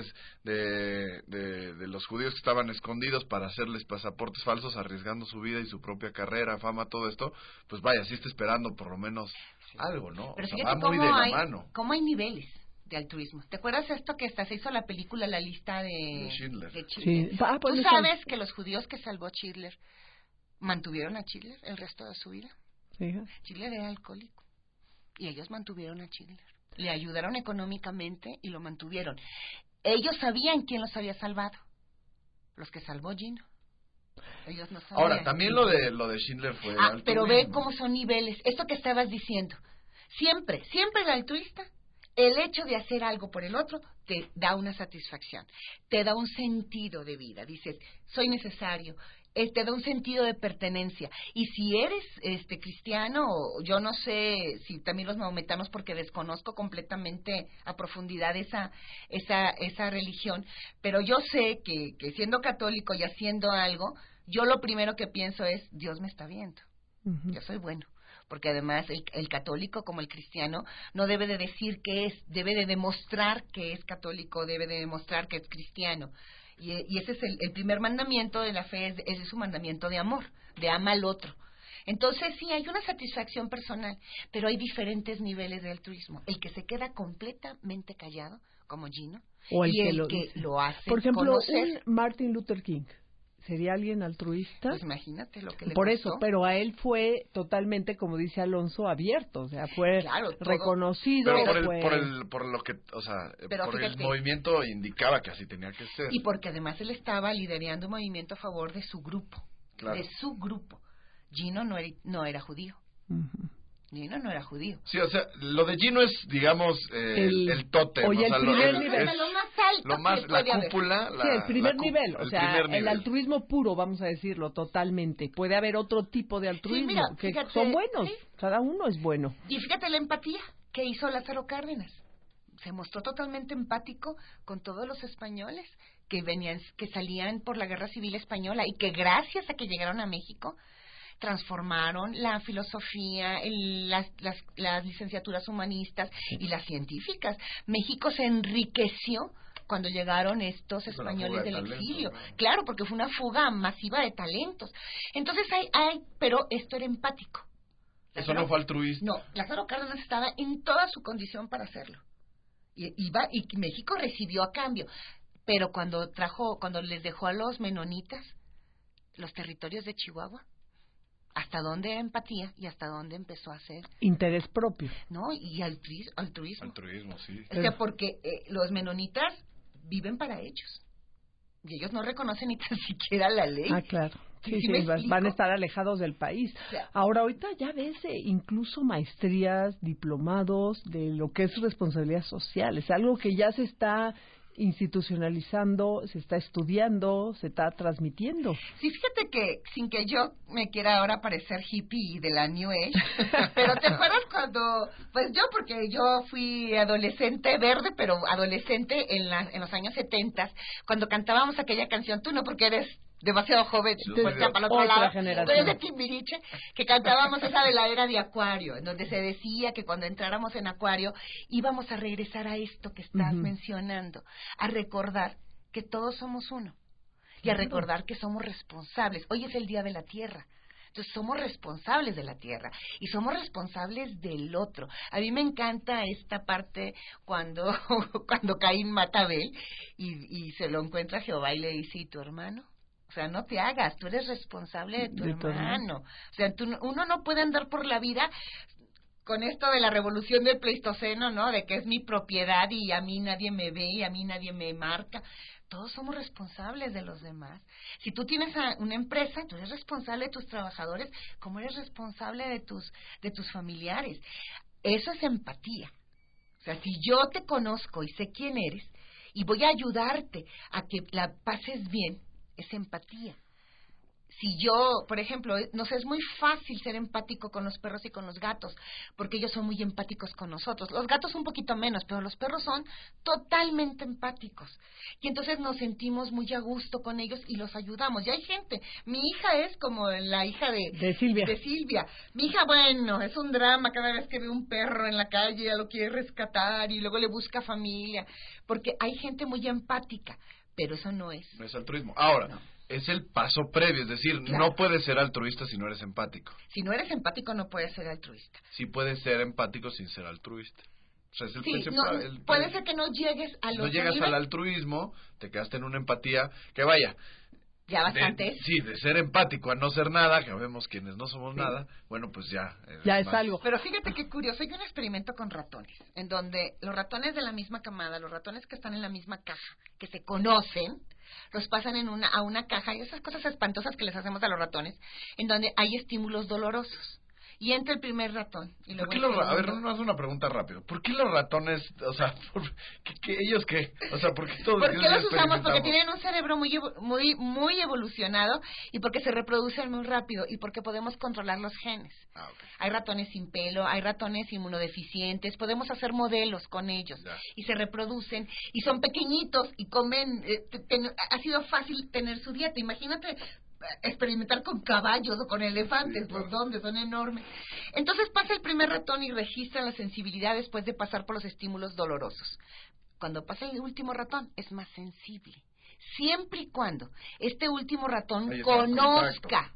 Speaker 1: de los judíos que estaban escondidos para hacerles pasaportes falsos, arriesgando su vida y su propia carrera, fama, todo esto. Pues vaya, sí está esperando por lo menos algo, ¿no?
Speaker 4: Pero
Speaker 1: va muy de la mano.
Speaker 4: ¿Cómo hay niveles de altruismo? ¿Te acuerdas esto que hasta se hizo la película, la lista de
Speaker 1: Schindler?
Speaker 4: Sí.
Speaker 3: Pues
Speaker 4: ¿Tú sabes que los judíos que salvó Schindler mantuvieron a Schindler el resto de su vida?
Speaker 3: Sí.
Speaker 4: Schindler era alcohólico y ellos mantuvieron a Schindler. Le ayudaron económicamente y lo mantuvieron. Ellos sabían quién los había salvado. Los que salvó Gino. Ellos no sabían.
Speaker 1: Ahora, también lo de Schindler fue altruismo.
Speaker 4: Pero ve cómo son niveles. Esto que estabas diciendo. Siempre el altruista, el hecho de hacer algo por el otro, te da una satisfacción. Te da un sentido de vida. Dices, soy necesario. Te da un sentido de pertenencia. Y si eres cristiano, yo no sé si también los mahometanos, porque desconozco completamente a profundidad esa religión, pero yo sé que siendo católico y haciendo algo, yo lo primero que pienso es, Dios me está viendo. Uh-huh. Yo soy bueno. Porque además el católico, como el cristiano, no debe de decir que es, debe de demostrar que es católico, debe de demostrar que es cristiano. Y ese es el primer mandamiento de la fe, ese es su mandamiento de amor, de ama al otro. Entonces sí, hay una satisfacción personal, pero hay diferentes niveles de altruismo. El que se queda completamente callado, como Gino,
Speaker 3: o el
Speaker 4: que lo hace
Speaker 3: por ejemplo,
Speaker 4: conocer.
Speaker 3: un Martin Luther King. ¿Sería alguien altruista?
Speaker 4: Pues imagínate lo que le
Speaker 3: Por
Speaker 4: costó.
Speaker 3: Eso, pero a él fue totalmente, como dice Alonso, abierto, o sea, fue reconocido.
Speaker 1: Pero por lo que, o sea, por el movimiento indicaba que así tenía que ser.
Speaker 4: Y porque además él estaba liderando un movimiento a favor de su grupo,
Speaker 1: claro.
Speaker 4: De su grupo. Gino no era judío. Uh-huh. Gino no era judío.
Speaker 1: Sí, o sea, lo de Gino es, digamos, el tótem.
Speaker 3: Oye, el primer nivel.
Speaker 4: Es lo más alto.
Speaker 1: La cúpula.
Speaker 3: Sí, el primer nivel. O sea, el altruismo puro, vamos a decirlo, totalmente. Puede haber otro tipo de altruismo, sí, mira, que fíjate, son buenos. ¿Sí? Cada uno es bueno.
Speaker 4: Y fíjate la empatía que hizo Lázaro Cárdenas. Se mostró totalmente empático con todos los españoles que salían por la Guerra Civil Española y que gracias a que llegaron a México transformaron la filosofía, las licenciaturas humanistas y las científicas. México se enriqueció cuando llegaron estos españoles del exilio. ¿No? Claro, porque fue una fuga masiva de talentos. Entonces pero esto era empático.
Speaker 1: Eso no fue altruista.
Speaker 4: No, Lázaro Cárdenas estaba en toda su condición para hacerlo. Y México recibió a cambio. Pero cuando les dejó a los menonitas los territorios de Chihuahua, hasta dónde era empatía y hasta dónde empezó a ser
Speaker 3: interés propio.
Speaker 4: No, y altruismo.
Speaker 1: Altruismo, sí.
Speaker 4: O sea, porque los menonitas viven para ellos. Y ellos no reconocen ni tan siquiera la ley.
Speaker 3: Ah, claro. Sí, van a estar alejados del país. O sea, ahora, ahorita ya ves incluso maestrías, diplomados de lo que es responsabilidad social. Es algo que ya se está institucionalizando, se está estudiando, se está transmitiendo.
Speaker 4: Sí, fíjate que, sin que yo me quiera ahora parecer hippie de la New Age, pero ¿te acuerdas cuando, pues yo, porque yo fui adolescente verde, pero adolescente en los años 70, cuando cantábamos aquella canción, tú no, porque eres demasiado joven, pues ya para el otro lado,
Speaker 3: generación.
Speaker 4: De Timbiriche, que cantábamos esa de la era de Acuario, en donde se decía que cuando entráramos en Acuario íbamos a regresar a esto que estás mencionando, a recordar que todos somos uno y a recordar que somos responsables. Hoy es el Día de la Tierra. Entonces somos responsables de la tierra y somos responsables del otro. A mí me encanta esta parte cuando Caín mata a Abel y se lo encuentra Jehová y le dice, ¿y tu hermano? O sea, no te hagas, tú eres responsable de tu hermano. O sea, uno no puede andar por la vida con esto de la revolución del Pleistoceno, ¿no? De que es mi propiedad y a mí nadie me ve y a mí nadie me marca. Todos somos responsables de los demás. Si tú tienes una empresa, tú eres responsable de tus trabajadores, como eres responsable de tus familiares. Eso es empatía. O sea, si yo te conozco y sé quién eres y voy a ayudarte a que la pases bien, es empatía. Si yo, por ejemplo, nos es muy fácil ser empático con los perros y con los gatos, porque ellos son muy empáticos con nosotros. Los gatos un poquito menos, pero los perros son totalmente empáticos. Y entonces nos sentimos muy a gusto con ellos y los ayudamos. Y hay gente, mi hija es como la hija de Silvia. Mi hija, bueno, es un drama cada vez que ve un perro en la calle, ya lo quiere rescatar y luego le busca familia, porque hay gente muy empática, pero eso no es.
Speaker 1: No es altruismo. Ahora,
Speaker 4: no.
Speaker 1: Es el paso previo, es decir,
Speaker 4: claro.
Speaker 1: No puedes ser altruista si no eres empático.
Speaker 4: Si no eres empático no puedes ser altruista.
Speaker 1: Sí puedes ser empático sin ser altruista. O sea, es el
Speaker 4: principal. Puede ser que no llegues al
Speaker 1: No llegas al altruismo, te quedaste en una empatía que vaya...
Speaker 4: Ya bastante.
Speaker 1: Sí, de ser empático a no ser nada, que vemos quienes no somos nada, bueno, pues ya.
Speaker 3: Ya es algo.
Speaker 4: Pero fíjate qué curioso, hay un experimento con ratones, en donde los ratones de la misma camada, los ratones que están en la misma caja, que se conocen, los pasan a una caja, y esas cosas espantosas que les hacemos a los ratones, en donde hay estímulos dolorosos. Y entra el primer ratón. Y luego
Speaker 1: a ver, no haz una pregunta rápido. ¿Por qué los ratones, o sea, ellos qué? O sea, ¿por qué todos
Speaker 4: ¿Por qué los usamos? Porque tienen un cerebro muy evolucionado y porque se reproducen muy rápido y porque podemos controlar los genes.
Speaker 1: Okay.
Speaker 4: Hay ratones sin pelo, hay ratones inmunodeficientes, podemos hacer modelos con ellos y se reproducen y son pequeñitos y comen, ha sido fácil tener su dieta. Imagínate experimentar con caballos o con elefantes, sí, claro. Pues donde son enormes. Entonces pasa el primer ratón y registra la sensibilidad después de pasar por los estímulos dolorosos. Cuando pasa el último ratón es más sensible, siempre y cuando este último ratón conozca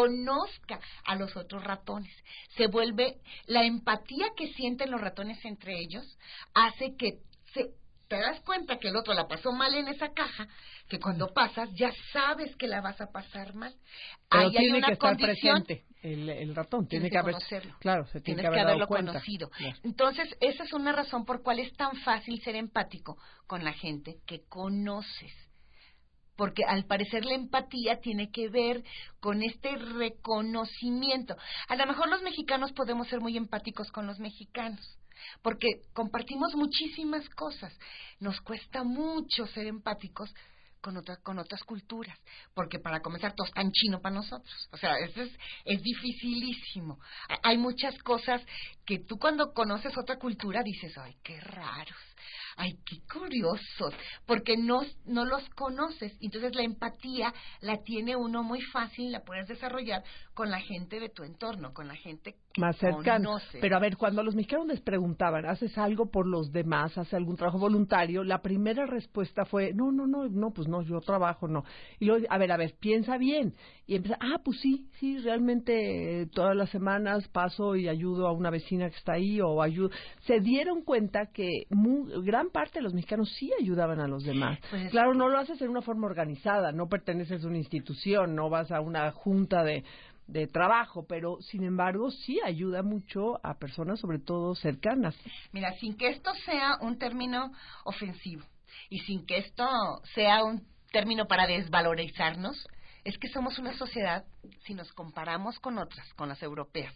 Speaker 4: a los otros ratones. Se vuelve, la empatía que sienten los ratones entre ellos hace que te das cuenta que el otro la pasó mal en esa caja, que cuando pasas ya sabes que la vas a pasar mal.
Speaker 3: Pero
Speaker 4: ahí
Speaker 3: tiene
Speaker 4: hay una
Speaker 3: que estar
Speaker 4: condición,
Speaker 3: presente el ratón, tiene que
Speaker 4: conocerlo.
Speaker 3: Claro, se tiene
Speaker 4: Tienes
Speaker 3: que
Speaker 4: haberlo
Speaker 3: cuenta.
Speaker 4: conocido.
Speaker 3: Claro.
Speaker 4: Entonces, esa es una razón por cual es tan fácil ser empático con la gente que conoces. Porque al parecer la empatía tiene que ver con este reconocimiento. A lo mejor los mexicanos podemos ser muy empáticos con los mexicanos, porque compartimos muchísimas cosas. Nos cuesta mucho ser empáticos con otras culturas, porque para comenzar todo es tan chino para nosotros. O sea, es dificilísimo. Hay muchas cosas que tú cuando conoces otra cultura dices, ay, qué raros. Ay, qué curiosos, porque no los conoces. Entonces la empatía la tiene uno muy fácil, la puedes desarrollar con la gente de tu entorno, con la gente que
Speaker 3: más cercana.
Speaker 4: Conoces.
Speaker 3: Pero a ver, cuando los mexicanos les preguntaban, ¿haces algo por los demás? ¿Haces algún trabajo voluntario? La primera respuesta fue, no, pues no, yo trabajo, no. Y luego, a ver, piensa bien. Y empieza, pues sí, realmente todas las semanas paso y ayudo a una vecina que está ahí o ayudo. Se dieron cuenta que gran parte de los mexicanos sí ayudaban a los demás. Pues, claro, no lo haces en una forma organizada, no perteneces a una institución, no vas a una junta de trabajo, pero sin embargo sí ayuda mucho a personas, sobre todo cercanas.
Speaker 4: Mira, sin que esto sea un término ofensivo y sin que esto sea un término para desvalorizarnos, es que somos una sociedad, si nos comparamos con otras, con las europeas,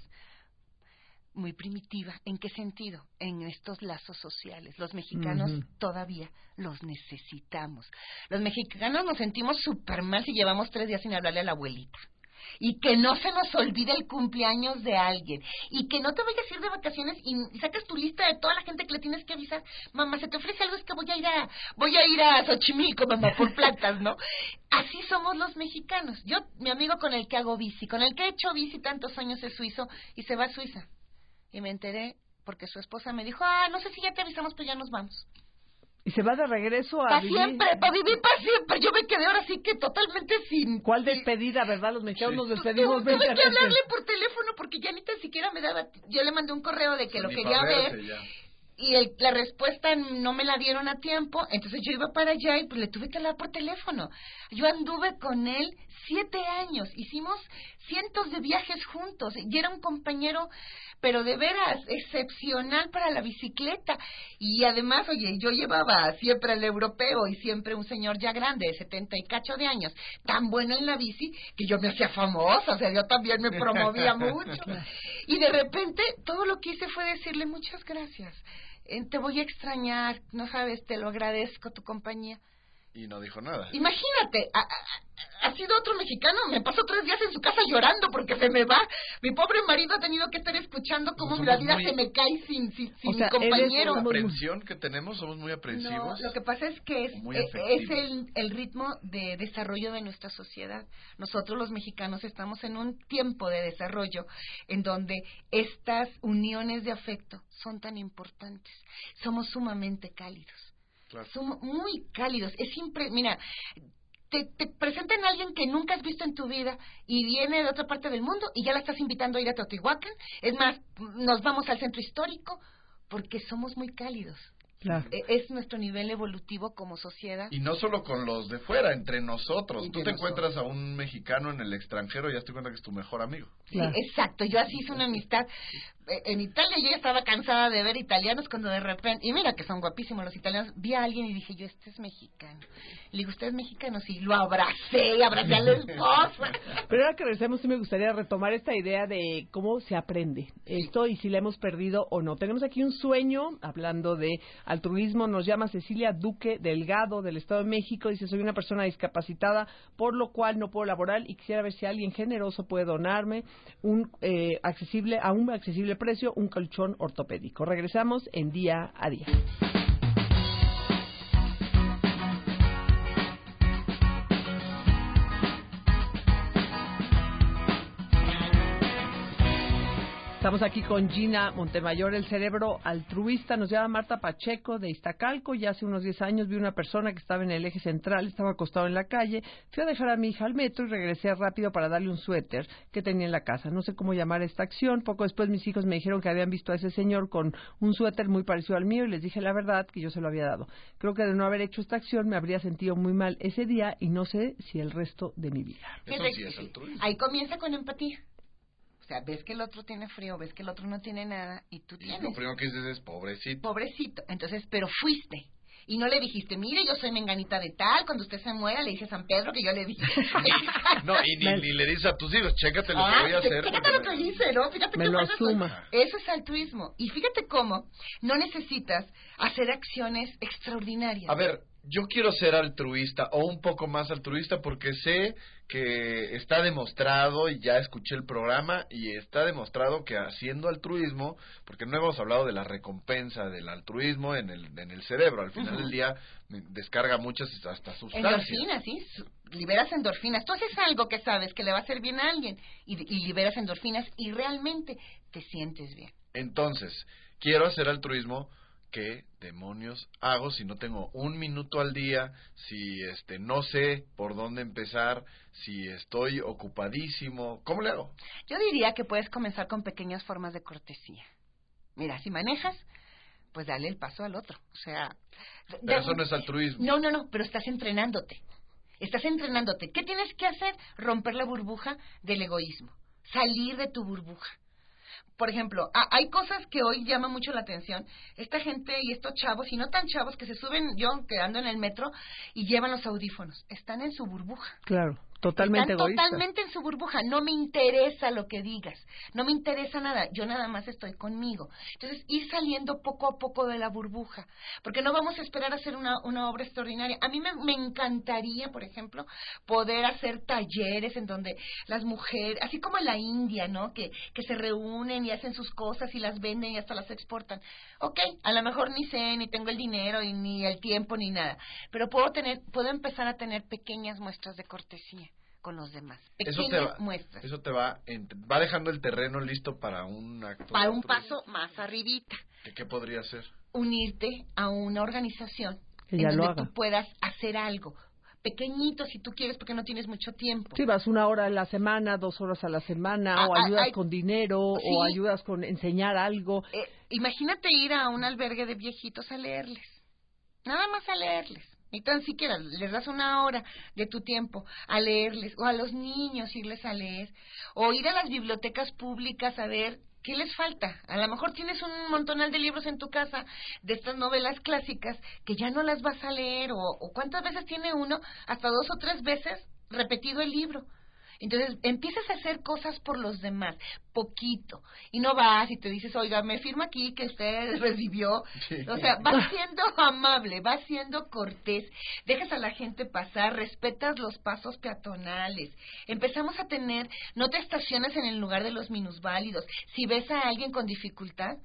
Speaker 4: muy primitiva. ¿En qué sentido? En estos lazos sociales. Los mexicanos todavía los necesitamos. Los mexicanos nos sentimos súper mal si llevamos 3 días sin hablarle a la abuelita. Y que no se nos olvide el cumpleaños de alguien. Y que no te vayas a ir de vacaciones y sacas tu lista de toda la gente que le tienes que avisar. Mamá, ¿se te ofrece algo? Es que voy a ir a Xochimilco, mamá, por plantas, ¿no? Así somos los mexicanos. Mi amigo con el que hago bici, con el que he hecho bici tantos años es suizo y se va a Suiza. Y me enteré porque su esposa me dijo, no sé si ya te avisamos, pero ya nos vamos.
Speaker 3: ¿Y se va de regreso a
Speaker 4: para
Speaker 3: vivir?
Speaker 4: Para vivir para siempre. Yo me quedé ahora sí que totalmente sin...
Speaker 3: ¿Cuál despedida, verdad? Los mexicanos nos despedimos.
Speaker 4: Tuve que hablarle por teléfono porque ya ni tan siquiera me daba... Yo le mandé un correo de que lo quería ver y la respuesta no me la dieron a tiempo. Entonces yo iba para allá y pues le tuve que hablar por teléfono. Yo anduve con él 7 años. Hicimos cientos de viajes juntos y era un compañero, pero de veras excepcional para la bicicleta. Y además, oye, yo llevaba siempre el europeo y siempre un señor ya grande, de 70 y cacho de años, tan bueno en la bici que yo me hacía famosa, o sea, yo también me promovía mucho. Y de repente todo lo que hice fue decirle muchas gracias, te voy a extrañar, no sabes, te lo agradezco tu compañía.
Speaker 1: Y no dijo nada.
Speaker 4: Imagínate, ha sido otro mexicano, me pasó 3 días en su casa llorando porque se me va. Mi pobre marido ha tenido que estar escuchando cómo la vida se me cae sin mi compañero.
Speaker 1: La aprensión que tenemos, somos muy aprensivos.
Speaker 4: No, lo que pasa es que es el ritmo de desarrollo de nuestra sociedad. Nosotros los mexicanos estamos en un tiempo de desarrollo en donde estas uniones de afecto son tan importantes. Somos sumamente cálidos. Claro. Somos muy cálidos. Mira, te presentan a alguien que nunca has visto en tu vida y viene de otra parte del mundo y ya la estás invitando a ir a Teotihuacán. Es más, nos vamos al centro histórico porque somos muy cálidos. Claro. Es nuestro nivel evolutivo como sociedad.
Speaker 1: Y no solo con los de fuera, entre nosotros. Tú te encuentras a un mexicano en el extranjero y ya te cuenta que es tu mejor amigo.
Speaker 4: Claro. Sí, exacto. Yo así hice una amistad. En Italia yo ya estaba cansada de ver italianos cuando de repente, y mira que son guapísimos los italianos, vi a alguien y dije yo, este es mexicano. Le digo, ¿usted es mexicano? Sí, lo abracé a la esposa.
Speaker 3: Pero ahora que regresemos, sí me gustaría retomar esta idea de cómo se aprende esto y si la hemos perdido o no. Tenemos aquí un sueño, hablando de altruismo, nos llama Cecilia Duque Delgado del Estado de México, dice, soy una persona discapacitada, por lo cual no puedo laborar y quisiera ver si alguien generoso puede donarme a un accesible precio, un colchón ortopédico. Regresamos en Día a Día. Estamos aquí con Gina Montemayor, el cerebro altruista. Nos llama Marta Pacheco de Iztacalco. Ya hace unos 10 años vi una persona que estaba en el eje central, estaba acostado en la calle. Fui a dejar a mi hija al metro y regresé rápido para darle un suéter que tenía en la casa. No sé cómo llamar esta acción. Poco después mis hijos me dijeron que habían visto a ese señor con un suéter muy parecido al mío y les dije la verdad que yo se lo había dado. Creo que de no haber hecho esta acción me habría sentido muy mal ese día y no sé si el resto de mi vida.
Speaker 1: Eso sí es altruismo.
Speaker 4: Ahí comienza con empatía. O sea, ves que el otro tiene frío, ves que el otro no tiene nada y tú tienes.
Speaker 1: Lo primero que dices es pobrecito.
Speaker 4: Pobrecito. Entonces, pero fuiste. Y no le dijiste, mire, yo soy menganita de tal, cuando usted se muera le dice a San Pedro que yo le dije.
Speaker 1: No, y ni le dices a tus hijos, chécate lo que voy a hacer.
Speaker 4: Fíjate lo que hice, ¿no? Fíjate
Speaker 3: me lo asuma.
Speaker 4: Eso es altruismo. Y fíjate cómo no necesitas hacer acciones extraordinarias.
Speaker 1: A ver, yo quiero ser altruista o un poco más altruista porque sé que está demostrado, y ya escuché el programa, y está demostrado que haciendo altruismo, porque no hemos hablado de la recompensa del altruismo en el cerebro, al final del día descarga muchas hasta sustancias.
Speaker 4: Endorfinas, sí, liberas endorfinas. Tú haces algo que sabes que le va a hacer bien a alguien y liberas endorfinas y realmente te sientes bien.
Speaker 1: Entonces, quiero hacer altruismo. ¿Qué demonios hago si no tengo un minuto al día, si no sé por dónde empezar, si estoy ocupadísimo? ¿Cómo le hago?
Speaker 4: Yo diría que puedes comenzar con pequeñas formas de cortesía. Mira, si manejas, pues dale el paso al otro. O sea,
Speaker 1: pero eso no es altruismo.
Speaker 4: No, pero estás entrenándote. ¿Qué tienes que hacer? Romper la burbuja del egoísmo. Salir de tu burbuja. Por ejemplo, hay cosas que hoy llaman mucho la atención. Esta gente y estos chavos, y no tan chavos, que se suben, yo que ando en el metro, y llevan los audífonos. Están en su burbuja.
Speaker 3: Claro, totalmente egoísta.
Speaker 4: Totalmente en su burbuja. No me interesa lo que digas. No me interesa nada. Yo nada más estoy conmigo. Entonces, ir saliendo poco a poco de la burbuja. Porque no vamos a esperar a hacer una obra extraordinaria. A mí me encantaría, por ejemplo, poder hacer talleres en donde las mujeres, así como en la India, ¿no? Que se reúnen y hacen sus cosas y las venden y hasta las exportan. Ok, a lo mejor ni sé, ni tengo el dinero, y ni el tiempo, ni nada. Pero puedo empezar a tener pequeñas muestras de cortesía con los demás. Pequeñas muestras.
Speaker 1: Eso te va dejando el terreno listo para un acto.
Speaker 4: Para un paso más arribita.
Speaker 1: ¿Qué podría ser?
Speaker 4: Unirte a una organización
Speaker 3: que ya
Speaker 4: en
Speaker 3: lo
Speaker 4: donde
Speaker 3: haga.
Speaker 4: tú puedas hacer algo. Pequeñito si tú quieres porque no tienes mucho tiempo.
Speaker 3: Sí, vas 1 hora a la semana, 2 horas a la semana, o ayudas con dinero, sí, o ayudas con enseñar algo.
Speaker 4: Imagínate ir a un albergue de viejitos a leerles. Nada más a leerles. Ni tan siquiera les das 1 hora de tu tiempo a leerles, o a los niños irles a leer, o ir a las bibliotecas públicas a ver ¿qué les falta? A lo mejor tienes un montonal de libros en tu casa de estas novelas clásicas que ya no las vas a leer, o ¿cuántas veces tiene uno? Hasta 2 o 3 veces repetido el libro. Entonces, empiezas a hacer cosas por los demás, poquito, y no vas y te dices, oiga, me firma aquí que usted recibió, o sea, vas siendo amable, vas siendo cortés, dejas a la gente pasar, respetas los pasos peatonales, empezamos a tener, no te estaciones en el lugar de los minusválidos, si ves a alguien con dificultad,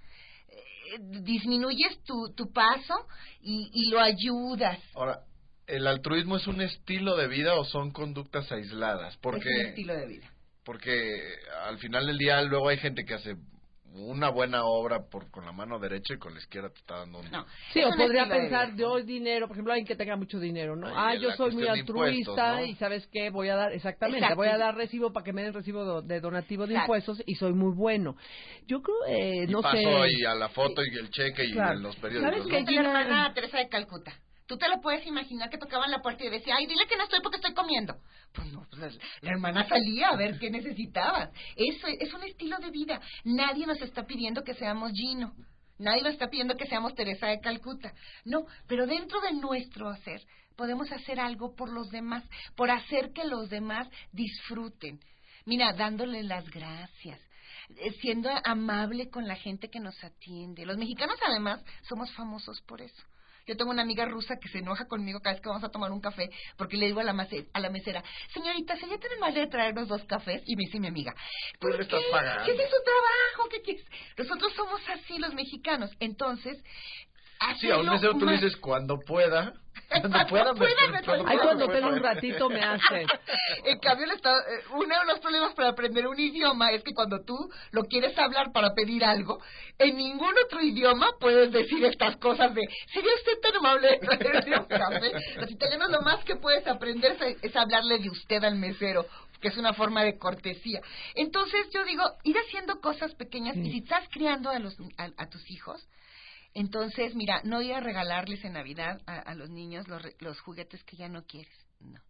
Speaker 4: disminuyes tu paso y lo ayudas.
Speaker 1: Ahora, ¿el altruismo es un estilo de vida o son conductas aisladas? Porque,
Speaker 4: es un estilo de vida.
Speaker 1: Porque al final del día luego hay gente que hace una buena obra con la mano derecha y con la izquierda te está dando un...
Speaker 3: No. Sí, o podría pensar, doy dinero, por ejemplo, alguien que tenga mucho dinero, ¿no? Yo soy muy altruista, ¿no? Y ¿sabes qué? Voy a dar, exactamente, voy a dar recibo para que me den recibo de donativo de impuestos y soy muy bueno. Yo creo, no sé...
Speaker 1: Y paso y a la foto y el cheque y en los periódicos.
Speaker 4: ¿Sabes qué? La hermana Teresa de Calcuta. Tú te lo puedes imaginar que tocaban la puerta y decía, ay, dile que no estoy porque estoy comiendo. Pues no, pues la hermana salía a ver qué necesitaban. Eso es un estilo de vida. Nadie nos está pidiendo que seamos Gino. Nadie nos está pidiendo que seamos Teresa de Calcuta. No, pero dentro de nuestro hacer podemos hacer algo por los demás, por hacer que los demás disfruten. Mira, dándole las gracias, siendo amable con la gente que nos atiende. Los mexicanos además somos famosos por eso. Yo tengo una amiga rusa que se enoja conmigo cada vez que vamos a tomar un café porque le digo a la mesera, señorita, ¿sería tan amable de traernos 2 cafés? Y me dice mi amiga, ¿por qué?
Speaker 1: Estás pagando?
Speaker 4: ¿Qué es su trabajo? ¿Qué quieres? Nosotros somos así los mexicanos. Entonces,
Speaker 1: sí, a un mesero tú le dices cuando pueda. Cuando pueda,
Speaker 3: cuando tengo un ratito me hace.
Speaker 4: En cambio, uno de los problemas para aprender un idioma es que cuando tú lo quieres hablar para pedir algo, en ningún otro idioma puedes decir estas cosas de, ¿sería usted tan amable de traerme un café? Los italianos lo más que puedes aprender es hablarle de usted al mesero, que es una forma de cortesía. Entonces, yo digo, ir haciendo cosas pequeñas, y si estás criando a tus hijos, entonces, mira, no ir a regalarles en Navidad a los niños los juguetes que ya no quieres, no.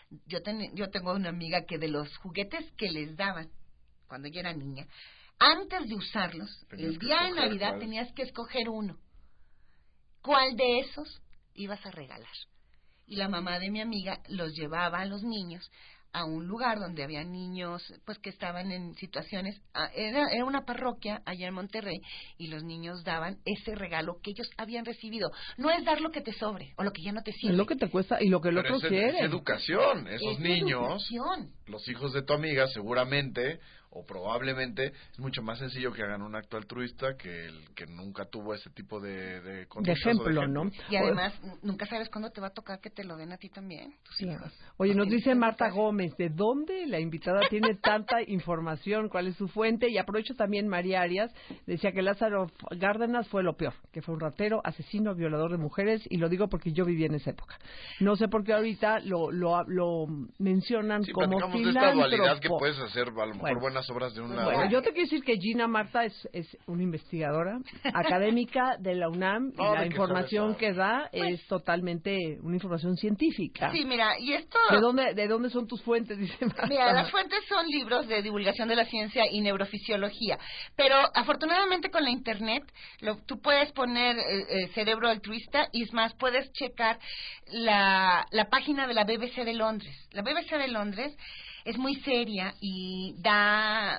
Speaker 4: Yo tengo una amiga que de los juguetes que les daban cuando yo era niña, antes de usarlos, el día de Navidad tenías que escoger uno. ¿Cuál de esos ibas a regalar? Y la mamá de mi amiga los llevaba a los niños a un lugar donde había niños pues que estaban en situaciones, era una parroquia allá en Monterrey, y los niños daban ese regalo que ellos habían recibido. No es dar lo que te sobre o lo que ya no te sirve.
Speaker 3: Es lo que te cuesta y lo que el otro quiere.
Speaker 1: Es educación. Esos niños, los hijos de tu amiga, seguramente o probablemente es mucho más sencillo que hagan un acto altruista que el que nunca tuvo ese tipo de
Speaker 3: ejemplo, ¿no?
Speaker 4: Y además, nunca sabes cuándo te va a tocar que te lo den a ti también, tus hijos.
Speaker 3: Oye, nos dice Marta Gómez, ¿de dónde la invitada tiene tanta información? ¿Cuál es su fuente? Y aprovecho también, María Arias decía que Lázaro Cárdenas fue lo peor, que fue un ratero, asesino, violador de mujeres, y lo digo porque yo viví en esa época. No sé por qué ahorita lo mencionan como filántropo.
Speaker 1: De esta dualidad que puedes hacer, a lo mejor buenas obras de un lado.
Speaker 3: Bueno, yo te quiero decir que Gina Marta es una investigadora académica de la UNAM, y la información que da es totalmente una información científica.
Speaker 4: Sí, mira, y esto...
Speaker 3: ¿De dónde son tus fuentes? Dice Marta.
Speaker 4: Mira, las fuentes son libros de divulgación de la ciencia y neurofisiología, pero afortunadamente con la internet tú puedes poner cerebro altruista, y es más, puedes checar la página de la BBC de Londres. La BBC de Londres es muy seria y da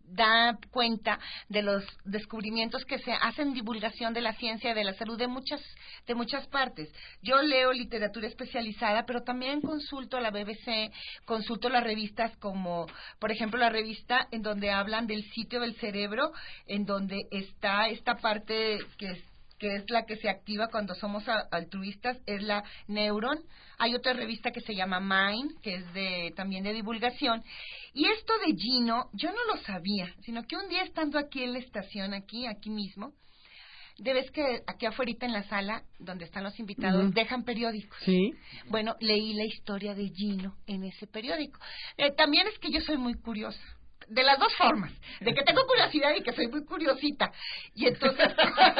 Speaker 4: cuenta de los descubrimientos que se hacen, divulgación de la ciencia y de la salud de muchas partes. Yo leo literatura especializada, pero también consulto a la BBC, consulto las revistas como, por ejemplo, la revista en donde hablan del sitio del cerebro, en donde está esta parte que es la que se activa cuando somos altruistas, es la Neuron. Hay otra revista que se llama Mind, que es también de divulgación. Y esto de Gino, yo no lo sabía, sino que un día estando aquí en la estación, aquí mismo, ves que aquí afuera en la sala, donde están los invitados, dejan periódicos.
Speaker 3: Sí.
Speaker 4: Bueno, leí la historia de Gino en ese periódico. También es que yo soy muy curiosa. De las dos formas, de que tengo curiosidad y que soy muy curiosita. Y entonces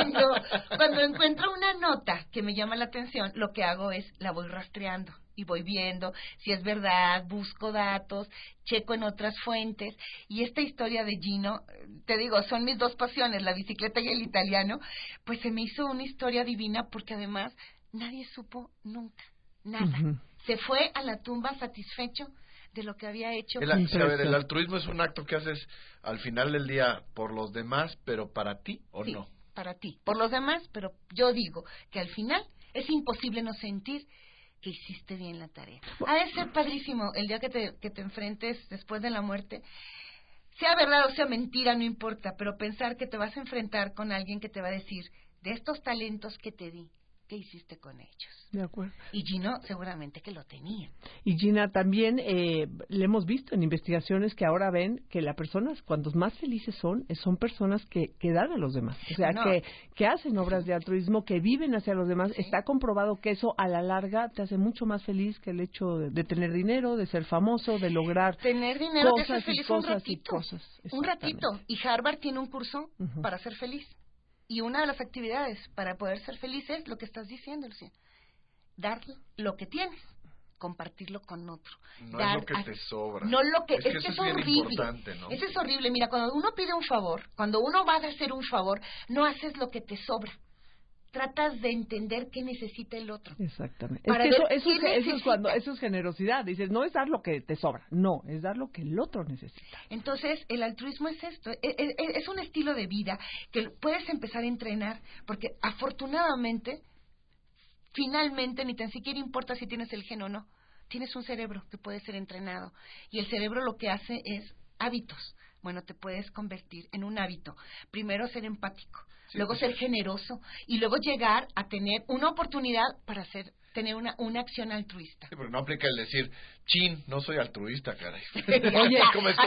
Speaker 4: cuando encuentro una nota que me llama la atención, lo que hago es la voy rastreando y voy viendo si es verdad, busco datos, checo en otras fuentes. Y esta historia de Gino, te digo, son mis dos pasiones, la bicicleta y el italiano, pues se me hizo una historia divina, porque además nadie supo nunca, nada. Se fue a la tumba satisfecho de lo que había hecho.
Speaker 1: El altruismo es un acto que haces al final del día por los demás, pero para ti, ¿o
Speaker 4: sí,
Speaker 1: no?
Speaker 4: Para ti, por los demás, pero yo digo que al final es imposible no sentir que hiciste bien la tarea. Ha de ser padrísimo el día que te enfrentes después de la muerte, sea verdad o sea mentira, no importa, pero pensar que te vas a enfrentar con alguien que te va a decir, de estos talentos que te di, ¿qué hiciste con ellos?
Speaker 3: De acuerdo.
Speaker 4: Y Gino seguramente que lo tenía.
Speaker 3: Y Gina, también le hemos visto en investigaciones que ahora ven que las personas, cuando más felices son personas que dan a los demás. O sea, que hacen obras de altruismo, que viven hacia los demás. Sí. Está comprobado que eso a la larga te hace mucho más feliz que el hecho de tener dinero, de ser famoso, de lograr
Speaker 4: tener dinero
Speaker 3: cosas
Speaker 4: te hace feliz un ratito. Un ratito. Y Harvard tiene un curso para ser feliz. Y una de las actividades para poder ser feliz es lo que estás diciendo, Lucía. Dar lo que tienes, compartirlo con otro.
Speaker 1: No es lo que te sobra.
Speaker 4: No lo que...
Speaker 1: Es que eso es horrible. ¿No?
Speaker 4: Eso es horrible. Mira, cuando uno pide un favor, cuando uno va a hacer un favor, no haces lo que te sobra. Tratas de entender qué necesita el otro.
Speaker 3: Exactamente. Eso es generosidad. Dices, no es dar lo que te sobra, no, es dar lo que el otro necesita.
Speaker 4: Entonces, el altruismo es esto, es un estilo de vida que puedes empezar a entrenar, porque afortunadamente, finalmente, ni tan siquiera importa si tienes el gen o no, tienes un cerebro que puede ser entrenado, y el cerebro lo que hace es hábitos. Bueno, te puedes convertir en un hábito. Primero ser empático, luego ser generoso y luego llegar a tener una oportunidad para tener una acción altruista.
Speaker 1: Sí, pero no aplica el decir, chin, no soy altruista, caray.
Speaker 3: Oye,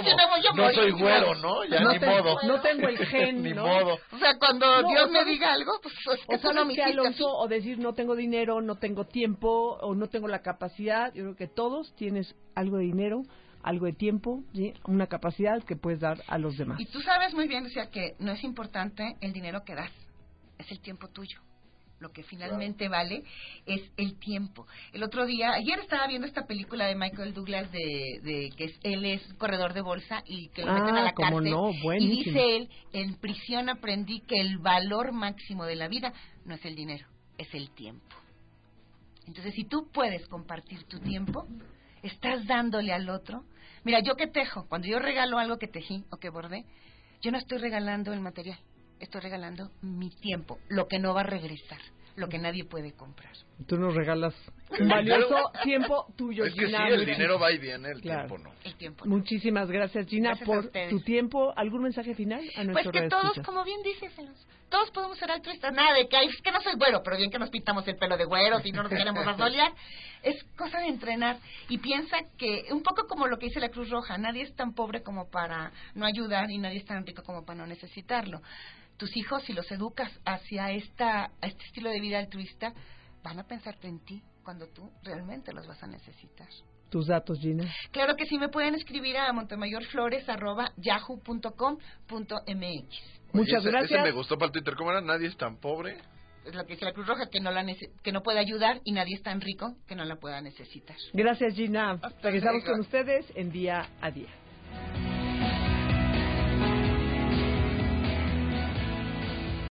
Speaker 1: no soy güero, ¿no? Ya
Speaker 3: no
Speaker 1: ni modo.
Speaker 3: No tengo el gen,
Speaker 1: ni
Speaker 3: ¿no?
Speaker 1: modo.
Speaker 4: O sea, cuando Dios me diga algo, pues eso no me hiciste así.
Speaker 3: O decir, no tengo dinero, no tengo tiempo, o no tengo la capacidad. Yo creo que todos tienes algo de dinero, algo de tiempo, ¿sí? Una capacidad que puedes dar a los demás.
Speaker 4: Y tú sabes muy bien, Lucía, que no es importante el dinero que das, es el tiempo tuyo. Lo que finalmente vale es el tiempo. El otro día, ayer estaba viendo esta película de Michael Douglas de que él es corredor de bolsa y que lo meten a la cárcel.
Speaker 3: No,
Speaker 4: y dice él, en prisión aprendí que el valor máximo de la vida no es el dinero, es el tiempo. Entonces, si tú puedes compartir tu tiempo, estás dándole al otro. Mira, yo que tejo, cuando yo regalo algo que tejí o que bordé, yo no estoy regalando el material, estoy regalando mi tiempo, lo que no va a regresar, lo que nadie puede comprar.
Speaker 3: Tú nos regalas un valioso tiempo tuyo,
Speaker 1: es que
Speaker 3: Gina.
Speaker 1: Sí, el dinero va y viene, el tiempo no.
Speaker 4: El tiempo no.
Speaker 3: Muchísimas gracias, Gina,
Speaker 4: gracias
Speaker 3: por tu tiempo. ¿Algún mensaje final a nuestro
Speaker 4: Pues que todos, como bien dices, todos podemos ser altruistas. Nada de que, es que no soy güero, pero bien que nos pintamos el pelo de güeros y no nos queremos asolear. Es cosa de entrenar. Y piensa que, un poco como lo que dice la Cruz Roja, nadie es tan pobre como para no ayudar y nadie es tan rico como para no necesitarlo. Tus hijos, si los educas hacia este estilo de vida altruista, van a pensarte en ti cuando tú realmente los vas a necesitar.
Speaker 3: ¿Tus datos, Gina?
Speaker 4: Claro que sí, me pueden escribir a montemayorflores@yahoo.com.mx.
Speaker 3: Muchas gracias.
Speaker 1: Ese me gustó para el Twitter. ¿Cómo era? Nadie es tan pobre.
Speaker 4: Es lo que dice la Cruz Roja, que no puede ayudar, y nadie es tan rico que no la pueda necesitar.
Speaker 3: Gracias, Gina. Regresamos con ustedes en Día a Día.